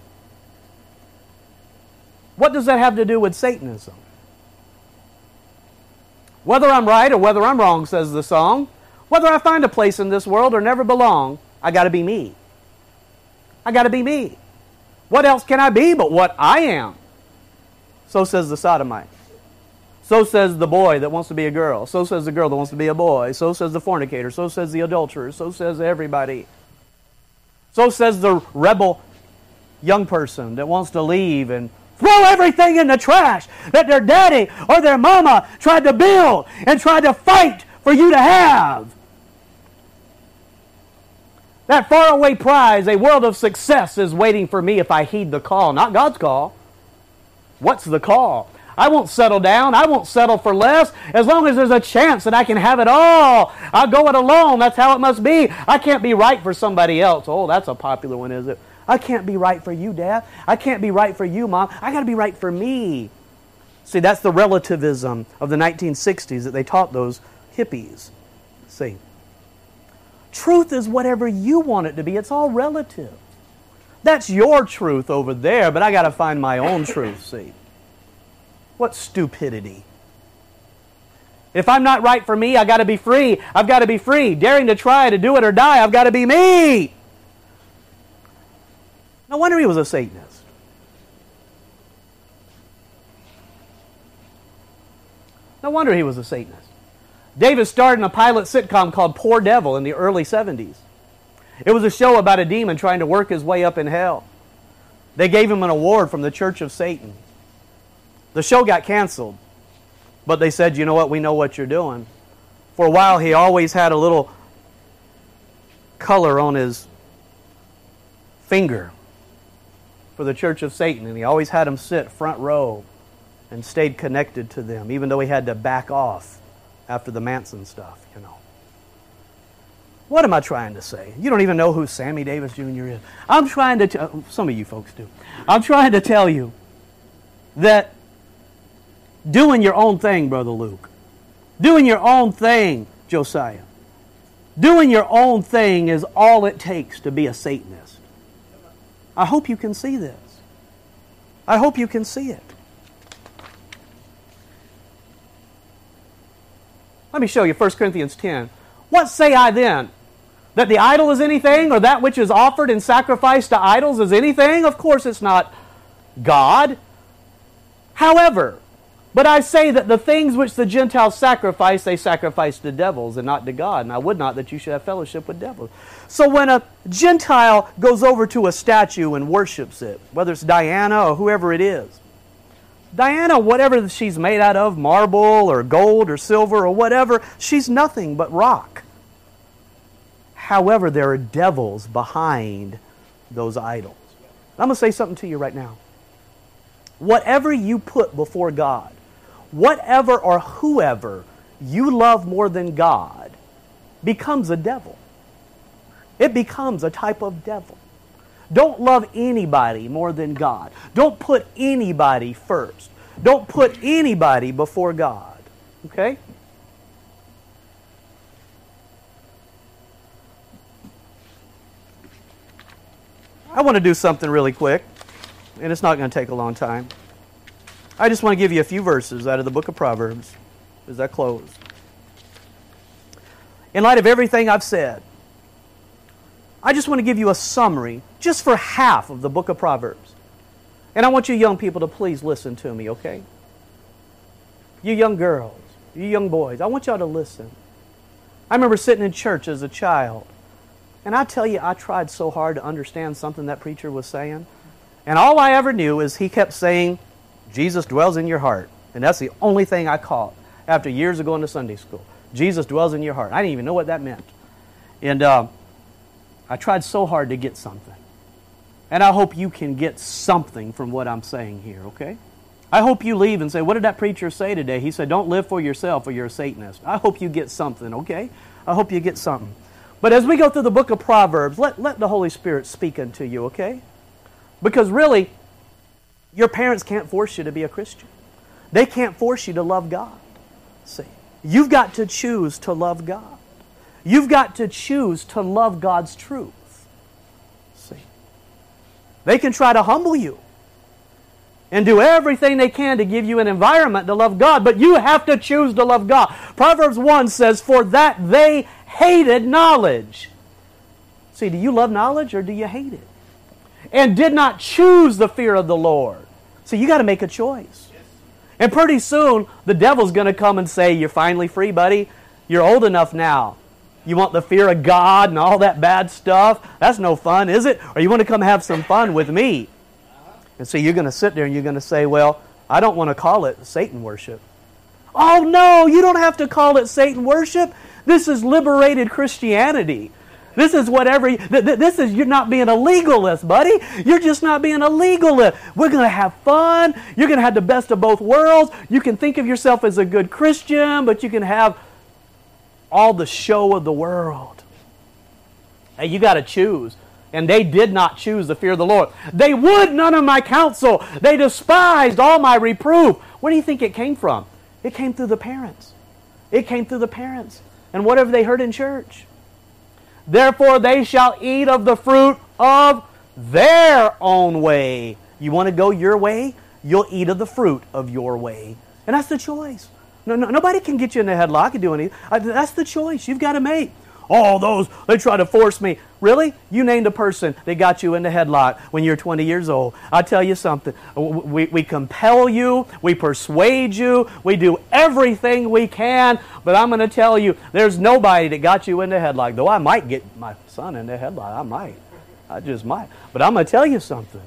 Speaker 1: What does that have to do with Satanism? Whether I'm right or whether I'm wrong, says the song. Whether I find a place in this world or never belong, I got to be me. I got to be me. What else can I be but what I am? So says the sodomite. So says the boy that wants to be a girl. So says the girl that wants to be a boy. So says the fornicator. So says the adulterer. So says everybody. So says the rebel young person that wants to leave and throw everything in the trash that their daddy or their mama tried to build and tried to fight for you to have. That faraway prize, a world of success, is waiting for me if I heed the call. Not God's call. What's the call? I won't settle down. I won't settle for less. As long as there's a chance that I can have it all, I'll go it alone. That's how it must be. I can't be right for somebody else. Oh, that's a popular one, is it? I can't be right for you, Dad. I can't be right for you, Mom. I got to be right for me. See, that's the relativism of the 1960s that they taught those hippies. See, truth is whatever you want it to be. It's all relative. That's your truth over there, but I got to find my own truth, see. What stupidity. If I'm not right for me, I got to be free. I've got to be free. Daring to try to do it or die, I've got to be me. No wonder he was a Satanist. No wonder he was a Satanist. David starred in a pilot sitcom called Poor Devil in the early 70s. It was a show about a demon trying to work his way up in hell. They gave him an award from the Church of Satan. The show got canceled, but they said, you know what, we know what you're doing. For a while, he always had a little color on his finger for the Church of Satan, and he always had him sit front row and stayed connected to them, even though he had to back off after the Manson stuff, you know. What am I trying to say? You don't even know who Sammy Davis Jr. is. I'm trying to some of you folks do. I'm trying to tell you that doing your own thing, Brother Luke, doing your own thing, Josiah, doing your own thing is all it takes to be a Satanist. I hope you can see this. I hope you can see it. Let me show you 1 Corinthians 10. What say I then? That the idol is anything, or that which is offered in sacrifice to idols is anything? Of course it's not God. However, but I say that the things which the Gentiles sacrifice, they sacrifice to devils and not to God. And I would not that you should have fellowship with devils. So when a Gentile goes over to a statue and worships it, whether it's Diana or whoever it is, Diana, whatever she's made out of, marble or gold or silver or whatever, she's nothing but rock. However, there are devils behind those idols. I'm going to say something to you right now. Whatever you put before God, whatever or whoever you love more than God, becomes a devil. It becomes a type of devil. Don't love anybody more than God. Don't put anybody first. Don't put anybody before God. Okay? I want to do something really quick, and it's not going to take a long time. I just want to give you a few verses out of the book of Proverbs as I close. In light of everything I've said, I just want to give you a summary, just for half of the book of Proverbs. And I want you young people to please listen to me, okay? You young girls, you young boys, I want y'all to listen. I remember sitting in church as a child, and I tell you, I tried so hard to understand something that preacher was saying. And all I ever knew is he kept saying, Jesus dwells in your heart. And that's the only thing I caught after years of going to Sunday school. Jesus dwells in your heart. I didn't even know what that meant. And I tried so hard to get something. And I hope you can get something from what I'm saying here, okay? I hope you leave and say, what did that preacher say today? He said, don't live for yourself or you're a Satanist. I hope you get something, okay? I hope you get something. But as we go through the book of Proverbs, let the Holy Spirit speak unto you, okay? Because really, your parents can't force you to be a Christian. They can't force you to love God. See, you've got to choose to love God. You've got to choose to love God's truth. See, they can try to humble you. and do everything they can to give you an environment to love God, but you have to choose to love God. Proverbs 1 says, "For that they hated knowledge." See, do you love knowledge or do you hate it? "And did not choose the fear of the Lord." So you got to make a choice. And pretty soon, the devil's going to come and say, "You're finally free, buddy. You're old enough now. You want the fear of God and all that bad stuff? That's no fun, is it? Or you want to come have some fun with me?" And so you're going to sit there and you're going to say, "Well, I don't want to call it Satan worship." Oh no, you don't have to call it Satan worship. This is liberated Christianity. This is you're not being a legalist, buddy. You're just not being a legalist. We're going to have fun. You're going to have the best of both worlds. You can think of yourself as a good Christian, but you can have all the show of the world. Hey, you got to choose. And they did not choose the fear of the Lord. "They would none of my counsel. They despised all my reproof." Where do you think it came from? It came through the parents. It came through the parents. And whatever they heard in church. "Therefore they shall eat of the fruit of their own way." You want to go your way? You'll eat of the fruit of your way. And that's the choice. Nobody can get you in a headlock and do anything. That's the choice you've got to make. "Oh, those, they try to force me." Really? You named a person that got you in the headlock when you're 20 years old. I'll tell you something. We compel you. We persuade you. We do everything we can. But I'm going to tell you, there's nobody that got you in the headlock. Though I might get my son in the headlock. I might. I just might. But I'm going to tell you something.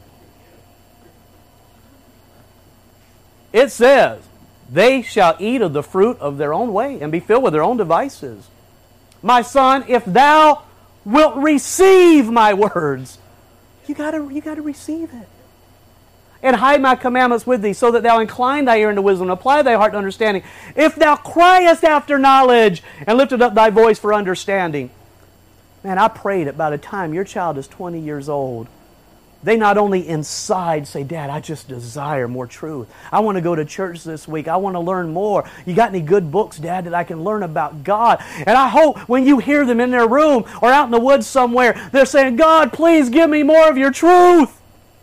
Speaker 1: It says, "They shall eat of the fruit of their own way and be filled with their own devices." "My son, if thou wilt receive my words," you got to receive it. "And hide my commandments with thee, so that thou incline thy ear unto wisdom, and apply thy heart to understanding. If thou criest after knowledge, and lifted up thy voice for understanding." Man, I pray that by the time your child is 20 years old, they not only inside say, "Dad, I just desire more truth. I want to go to church this week. I want to learn more. You got any good books, Dad, that I can learn about God?" And I hope when you hear them in their room or out in the woods somewhere, they're saying, "God, please give me more of your truth."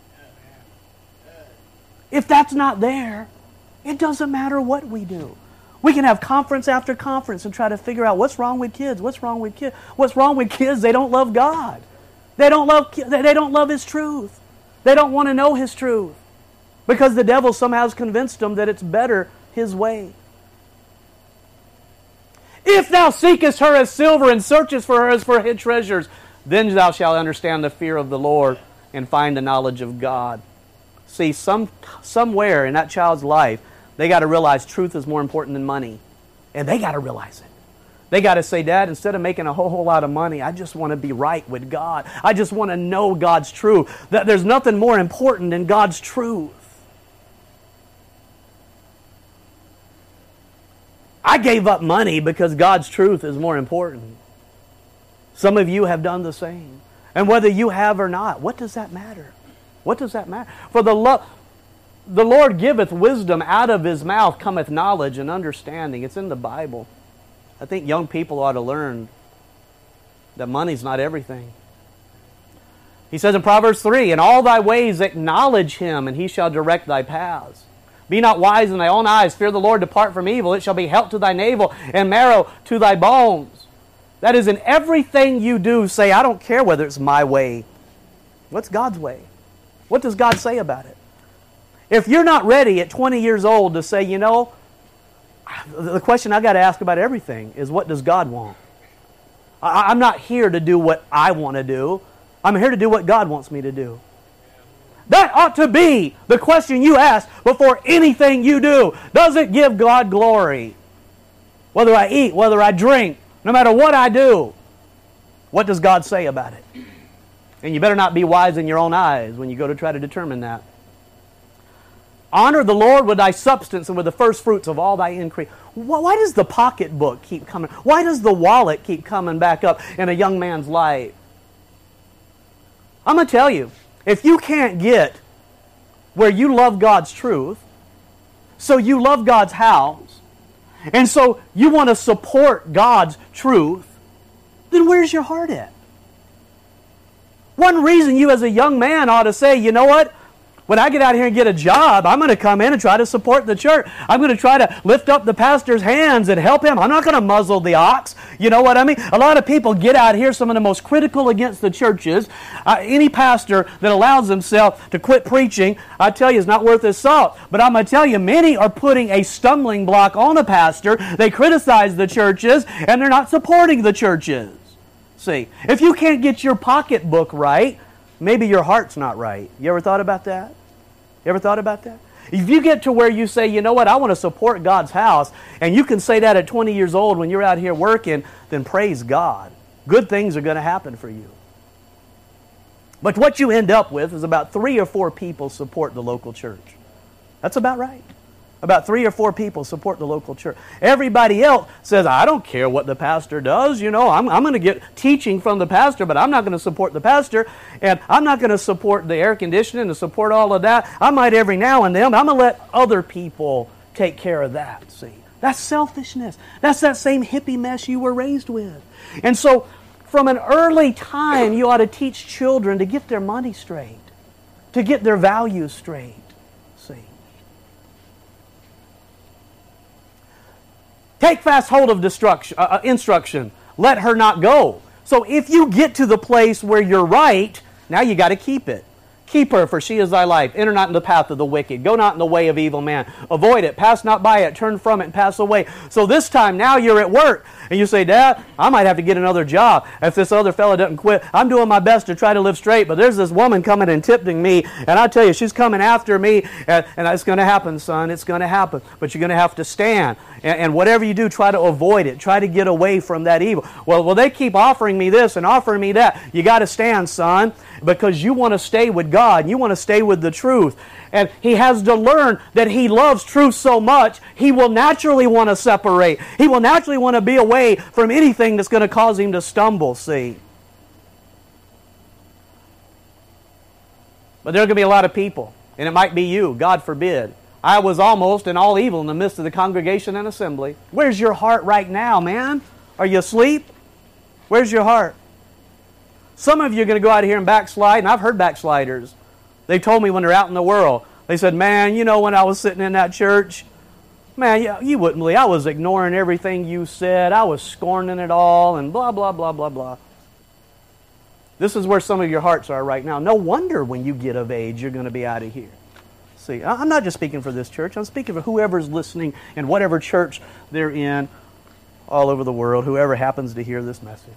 Speaker 1: If that's not there, it doesn't matter what we do. We can have conference after conference and try to figure out what's wrong with kids. What's wrong with kids? What's wrong with kids? They don't love God. They don't love His truth. They don't want to know His truth. Because the devil somehow has convinced them that it's better His way. "If thou seekest her as silver and searchest for her as for hid treasures, then thou shalt understand the fear of the Lord and find the knowledge of God." See, somewhere in that child's life, they got to realize truth is more important than money. And they got to realize it. They got to say, "Dad, instead of making a whole lot of money, I just want to be right with God. I just want to know God's truth." That there's nothing more important than God's truth. I gave up money because God's truth is more important. Some of you have done the same. And whether you have or not, what does that matter? What does that matter? "For the Lord giveth wisdom, out of His mouth cometh knowledge and understanding." It's in the Bible. I think young people ought to learn that money's not everything. He says in Proverbs 3, "In all thy ways acknowledge Him, and He shall direct thy paths. Be not wise in thy own eyes. Fear the Lord, depart from evil. It shall be health to thy navel, and marrow to thy bones." That is, in everything you do, say, "I don't care whether it's my way." What's God's way? What does God say about it? If you're not ready at 20 years old to say, the question I got to ask about everything is, what does God want? I'm not here to do what I want to do. I'm here to do what God wants me to do. That ought to be the question you ask before anything you do. Does it give God glory? Whether I eat, whether I drink, no matter what I do, what does God say about it? And you better not be wise in your own eyes when you go to try to determine that. "Honor the Lord with thy substance and with the first fruits of all thy increase." Why does the pocketbook keep coming? Why does the wallet keep coming back up in a young man's life? I'm going to tell you, if you can't get where you love God's truth, so you love God's house, and so you want to support God's truth, then where's your heart at? One reason you as a young man ought to say, "You know what? When I get out here and get a job, I'm going to come in and try to support the church. I'm going to try to lift up the pastor's hands and help him. I'm not going to muzzle the ox. You know what I mean? A lot of people get out here, some of the most critical against the churches. Any pastor that allows himself to quit preaching, I tell you, is not worth his salt. But I'm going to tell you, many are putting a stumbling block on a pastor. They criticize the churches, and they're not supporting the churches. See, if you can't get your pocketbook right, maybe your heart's not right. You ever thought about that? You ever thought about that? If you get to where you say, you know what, I want to support God's house, and you can say that at 20 years old when you're out here working, then praise God. Good things are going to happen for you. But what you end up with is about 3 or 4 people support the local church. That's about right. About 3 or 4 people support the local church. Everybody else says, I don't care what the pastor does. You know, I'm going to get teaching from the pastor, but I'm not going to support the pastor. And I'm not going to support the air conditioning and support all of that. I might every now and then, but I'm going to let other people take care of that. See, that's selfishness. That's that same hippie mess you were raised with. And so, from an early time, you ought to teach children to get their money straight, to get their values straight. Take fast hold of instruction. Let her not go. So if you get to the place where you're right, now you got to keep it. Keep her, for she is thy life. Enter not in the path of the wicked. Go not in the way of evil man. Avoid it. Pass not by it. Turn from it and pass away. So this time, now you're at work. And you say, Dad, I might have to get another job. If this other fella doesn't quit, I'm doing my best to try to live straight. But there's this woman coming and tempting me. And I tell you, she's coming after me. And it's going to happen, son. It's going to happen. But you're going to have to stand. And whatever you do, try to avoid it. Try to get away from that evil. Well, they keep offering me this and offering me that. You got to stand, son, because you want to stay with God. You want to stay with the truth. And he has to learn that he loves truth so much, he will naturally want to separate. He will naturally want to be away from anything that's going to cause him to stumble, see. But there are going to be a lot of people, and it might be you, God forbid. I was almost in all evil in the midst of the congregation and assembly. Where's your heart right now, man? Are you asleep? Where's your heart? Some of you are going to go out here and backslide, and I've heard backsliders. They told me when they're out in the world, they said, man, you know, when I was sitting in that church, man, you wouldn't believe, I was ignoring everything you said. I was scorning it all and blah, blah, blah, blah, blah. This is where some of your hearts are right now. No wonder when you get of age, you're going to be out of here. See, I'm not just speaking for this church. I'm speaking for whoever's listening in whatever church they're in all over the world, whoever happens to hear this message.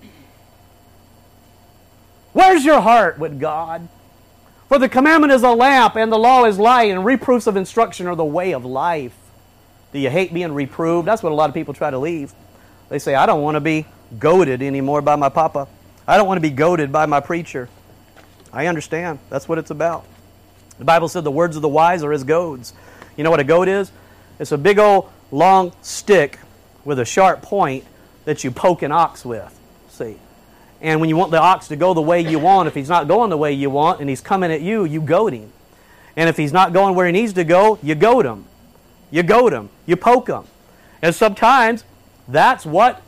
Speaker 1: Where's your heart with God? For the commandment is a lamp, and the law is light, and reproofs of instruction are the way of life. Do you hate being reproved? That's what a lot of people try to leave. They say, I don't want to be goaded anymore by my papa. I don't want to be goaded by my preacher. I understand. That's what it's about. The Bible said the words of the wise are as goads. You know what a goad is? It's a big old long stick with a sharp point that you poke an ox with. See? And when you want the ox to go the way you want, if he's not going the way you want and he's coming at you, you goad him. And if he's not going where he needs to go, you goad him. You goad him. You poke him. And sometimes that's what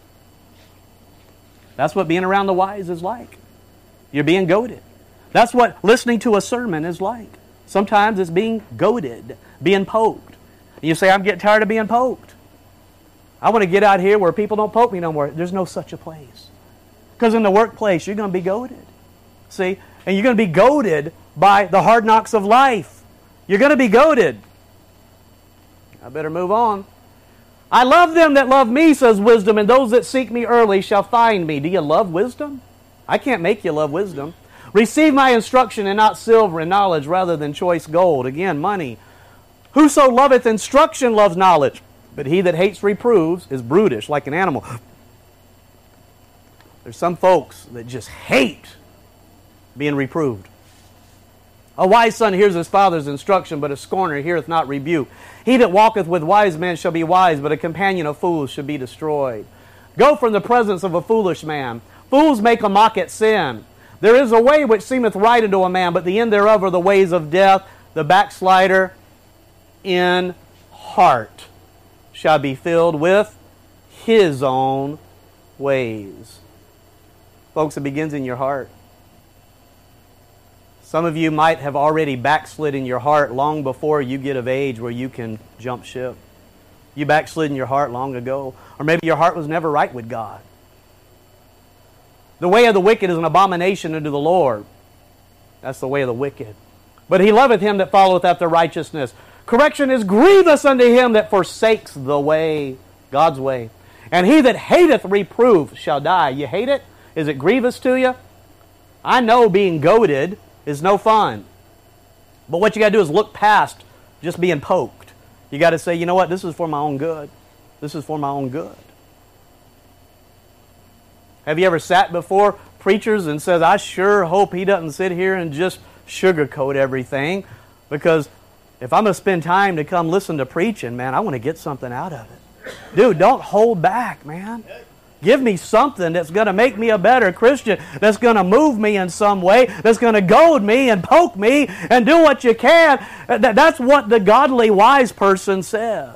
Speaker 1: being around the wise is like. You're being goaded. That's what listening to a sermon is like. Sometimes it's being goaded, being poked. And you say, I'm getting tired of being poked. I want to get out here where people don't poke me no more. There's no such a place. Because in the workplace, you're going to be goaded. See? And you're going to be goaded by the hard knocks of life. You're going to be goaded. I better move on. I love them that love me, says wisdom, and those that seek me early shall find me. Do you love wisdom? I can't make you love wisdom. Receive my instruction and not silver, and knowledge rather than choice gold. Again, money. Whoso loveth instruction loves knowledge, but he that hates reproves is brutish like an animal. There's some folks that just hate being reproved. A wise son hears his father's instruction, but a scorner heareth not rebuke. He that walketh with wise men shall be wise, but a companion of fools shall be destroyed. Go from the presence of a foolish man. Fools make a mock at sin. There is a way which seemeth right unto a man, but the end thereof are the ways of death. The backslider in heart shall be filled with his own ways. Folks, it begins in your heart. Some of you might have already backslid in your heart long before you get of age where you can jump ship. You backslid in your heart long ago. Or maybe your heart was never right with God. The way of the wicked is an abomination unto the Lord. That's the way of the wicked. But He loveth him that followeth after righteousness. Correction is grievous unto him that forsakes the way, God's way. And he that hateth reproof shall die. You hate it? Is it grievous to you? I know being goaded is no fun. But what you got to do is look past just being poked. You got to say, you know what, this is for my own good. This is for my own good. Have you ever sat before preachers and said, I sure hope he doesn't sit here and just sugarcoat everything, because if I'm going to spend time to come listen to preaching, man, I want to get something out of it. Dude, don't hold back, man. Give me something that's going to make me a better Christian, that's going to move me in some way, that's going to goad me and poke me and do what you can. That's what the godly wise person says.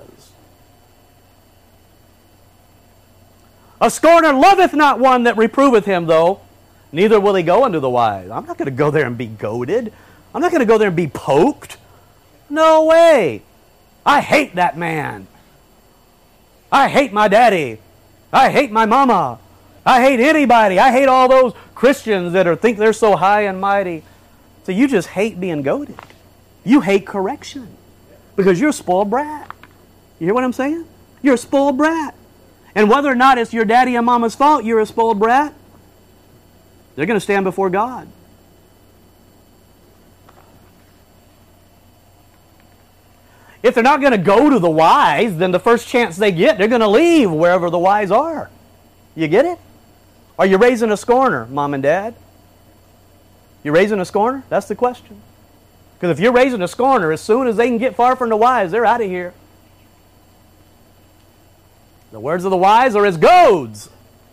Speaker 1: A scorner loveth not one that reproveth him, though, neither will he go unto the wise. I'm not going to go there and be goaded. I'm not going to go there and be poked. No way. I hate that man. I hate my daddy. I hate my mama. I hate anybody. I hate all those Christians that think they're so high and mighty. So you just hate being goaded. You hate correction because you're a spoiled brat. You hear what I'm saying? You're a spoiled brat. And whether or not it's your daddy and mama's fault you're a spoiled brat, they're going to stand before God. If they're not going to go to the wise, then the first chance they get, they're going to leave wherever the wise are. You get it? Are you raising a scorner, Mom and Dad? You raising a scorner? That's the question. Because if you're raising a scorner, as soon as they can get far from the wise, they're out of here. The words of the wise are as goads.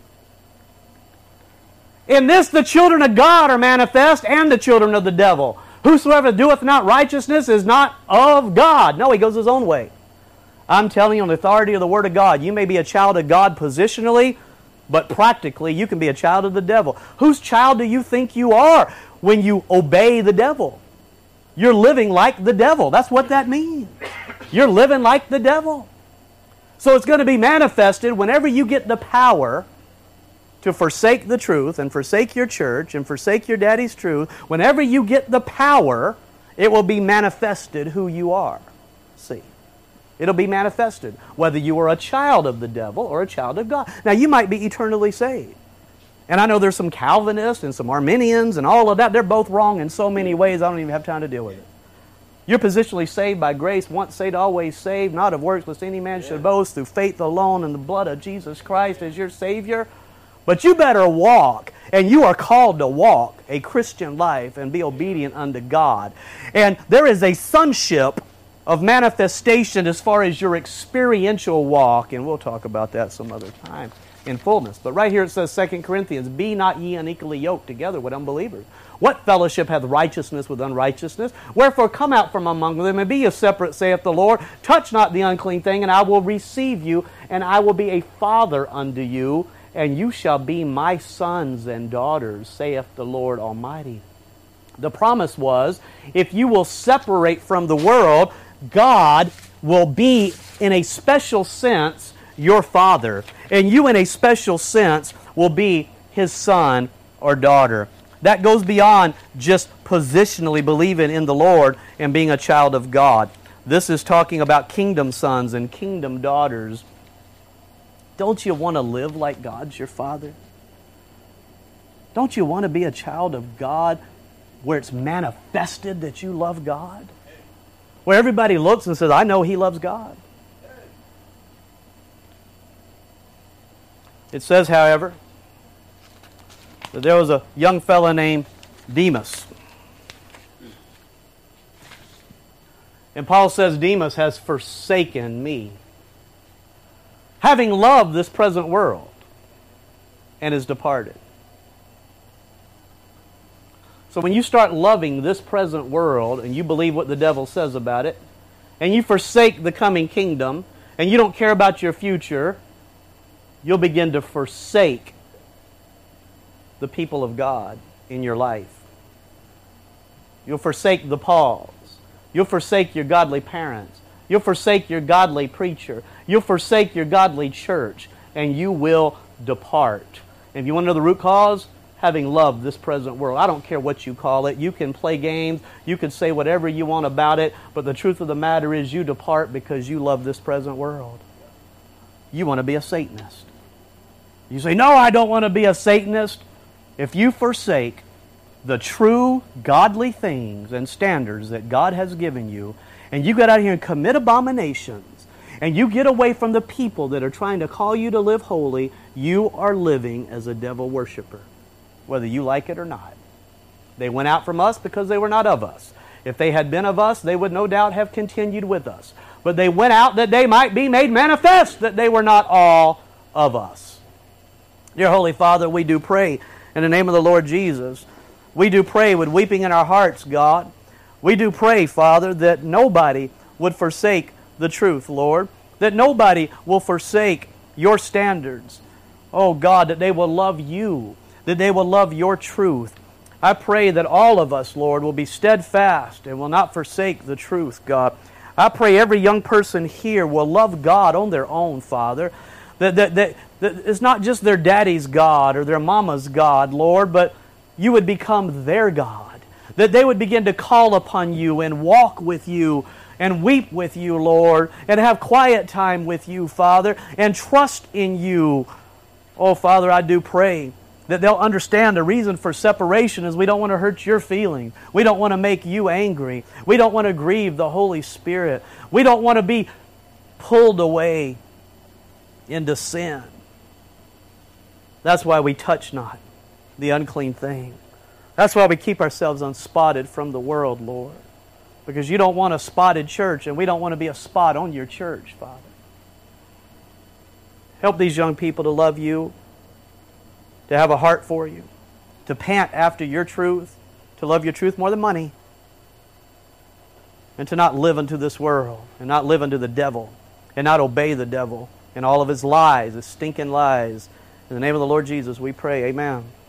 Speaker 1: In this the children of God are manifest, and the children of the devil. Whosoever doeth not righteousness is not of God. No, he goes his own way. I'm telling you on the authority of the Word of God, you may be a child of God positionally, but practically you can be a child of the devil. Whose child do you think you are when you obey the devil? You're living like the devil. That's what that means. You're living like the devil. So it's going to be manifested whenever you get the power to forsake the truth and forsake your church and forsake your daddy's truth. Whenever you get the power, it will be manifested who you are. See, it'll be manifested whether you are a child of the devil or a child of God. Now, you might be eternally saved. And I know there's some Calvinists and some Arminians and all of that. They're both wrong in so many ways, I don't even have time to deal with it. You're positionally saved by grace, once saved, always saved, not of works, lest any man should boast, through faith alone in the blood of Jesus Christ as your Savior. But you better walk, and you are called to walk a Christian life and be obedient unto God. And there is a sonship of manifestation as far as your experiential walk, and we'll talk about that some other time in fullness. But right here it says, 2 Corinthians, be not ye unequally yoked together with unbelievers. What fellowship hath righteousness with unrighteousness? Wherefore come out from among them and be ye separate, saith the Lord. Touch not the unclean thing, and I will receive you, and I will be a father unto you, and you shall be my sons and daughters, saith the Lord Almighty. The promise was, if you will separate from the world, God will be, in a special sense, your father. And you, in a special sense, will be his son or daughter. That goes beyond just positionally believing in the Lord and being a child of God. This is talking about kingdom sons and kingdom daughters. Don't you want to live like God's your Father? Don't you want to be a child of God where it's manifested that you love God? Where everybody looks and says, I know he loves God. It says, however, that there was a young fellow named Demas. And Paul says, Demas has forsaken me, having loved this present world, and is departed. So when you start loving this present world, and you believe what the devil says about it, and you forsake the coming kingdom, and you don't care about your future, you'll begin to forsake the people of God in your life. You'll forsake the Pauls. You'll forsake your godly parents. You'll forsake your godly preacher. You'll forsake your godly church. And you will depart. And if you want to know the root cause, having loved this present world. I don't care what you call it. You can play games. You can say whatever you want about it. But the truth of the matter is you depart because you love this present world. You want to be a Satanist. You say, no, I don't want to be a Satanist. If you forsake the true godly things and standards that God has given you, and you get out here and commit abominations, and you get away from the people that are trying to call you to live holy, you are living as a devil worshiper, whether you like it or not. They went out from us because they were not of us. If they had been of us, they would no doubt have continued with us. But they went out that they might be made manifest that they were not all of us. Dear Holy Father, we do pray in the name of the Lord Jesus. We do pray with weeping in our hearts, God. We do pray, Father, that nobody would forsake the truth, Lord. That nobody will forsake your standards. Oh, God, that they will love you. That they will love your truth. I pray that all of us, Lord, will be steadfast and will not forsake the truth, God. I pray every young person here will love God on their own, Father. That it's not just their daddy's God or their mama's God, Lord, but you would become their God. That they would begin to call upon you and walk with you and weep with you, Lord, and have quiet time with you, Father, and trust in you. Oh, Father, I do pray that they'll understand the reason for separation is we don't want to hurt your feelings. We don't want to make you angry. We don't want to grieve the Holy Spirit. We don't want to be pulled away into sin. That's why we touch not the unclean thing. That's why we keep ourselves unspotted from the world, Lord. Because you don't want a spotted church, and we don't want to be a spot on your church, Father. Help these young people to love you, to have a heart for you, to pant after your truth, to love your truth more than money, and to not live unto this world, and not live unto the devil, and not obey the devil and all of his lies, his stinking lies. In the name of the Lord Jesus, we pray. Amen.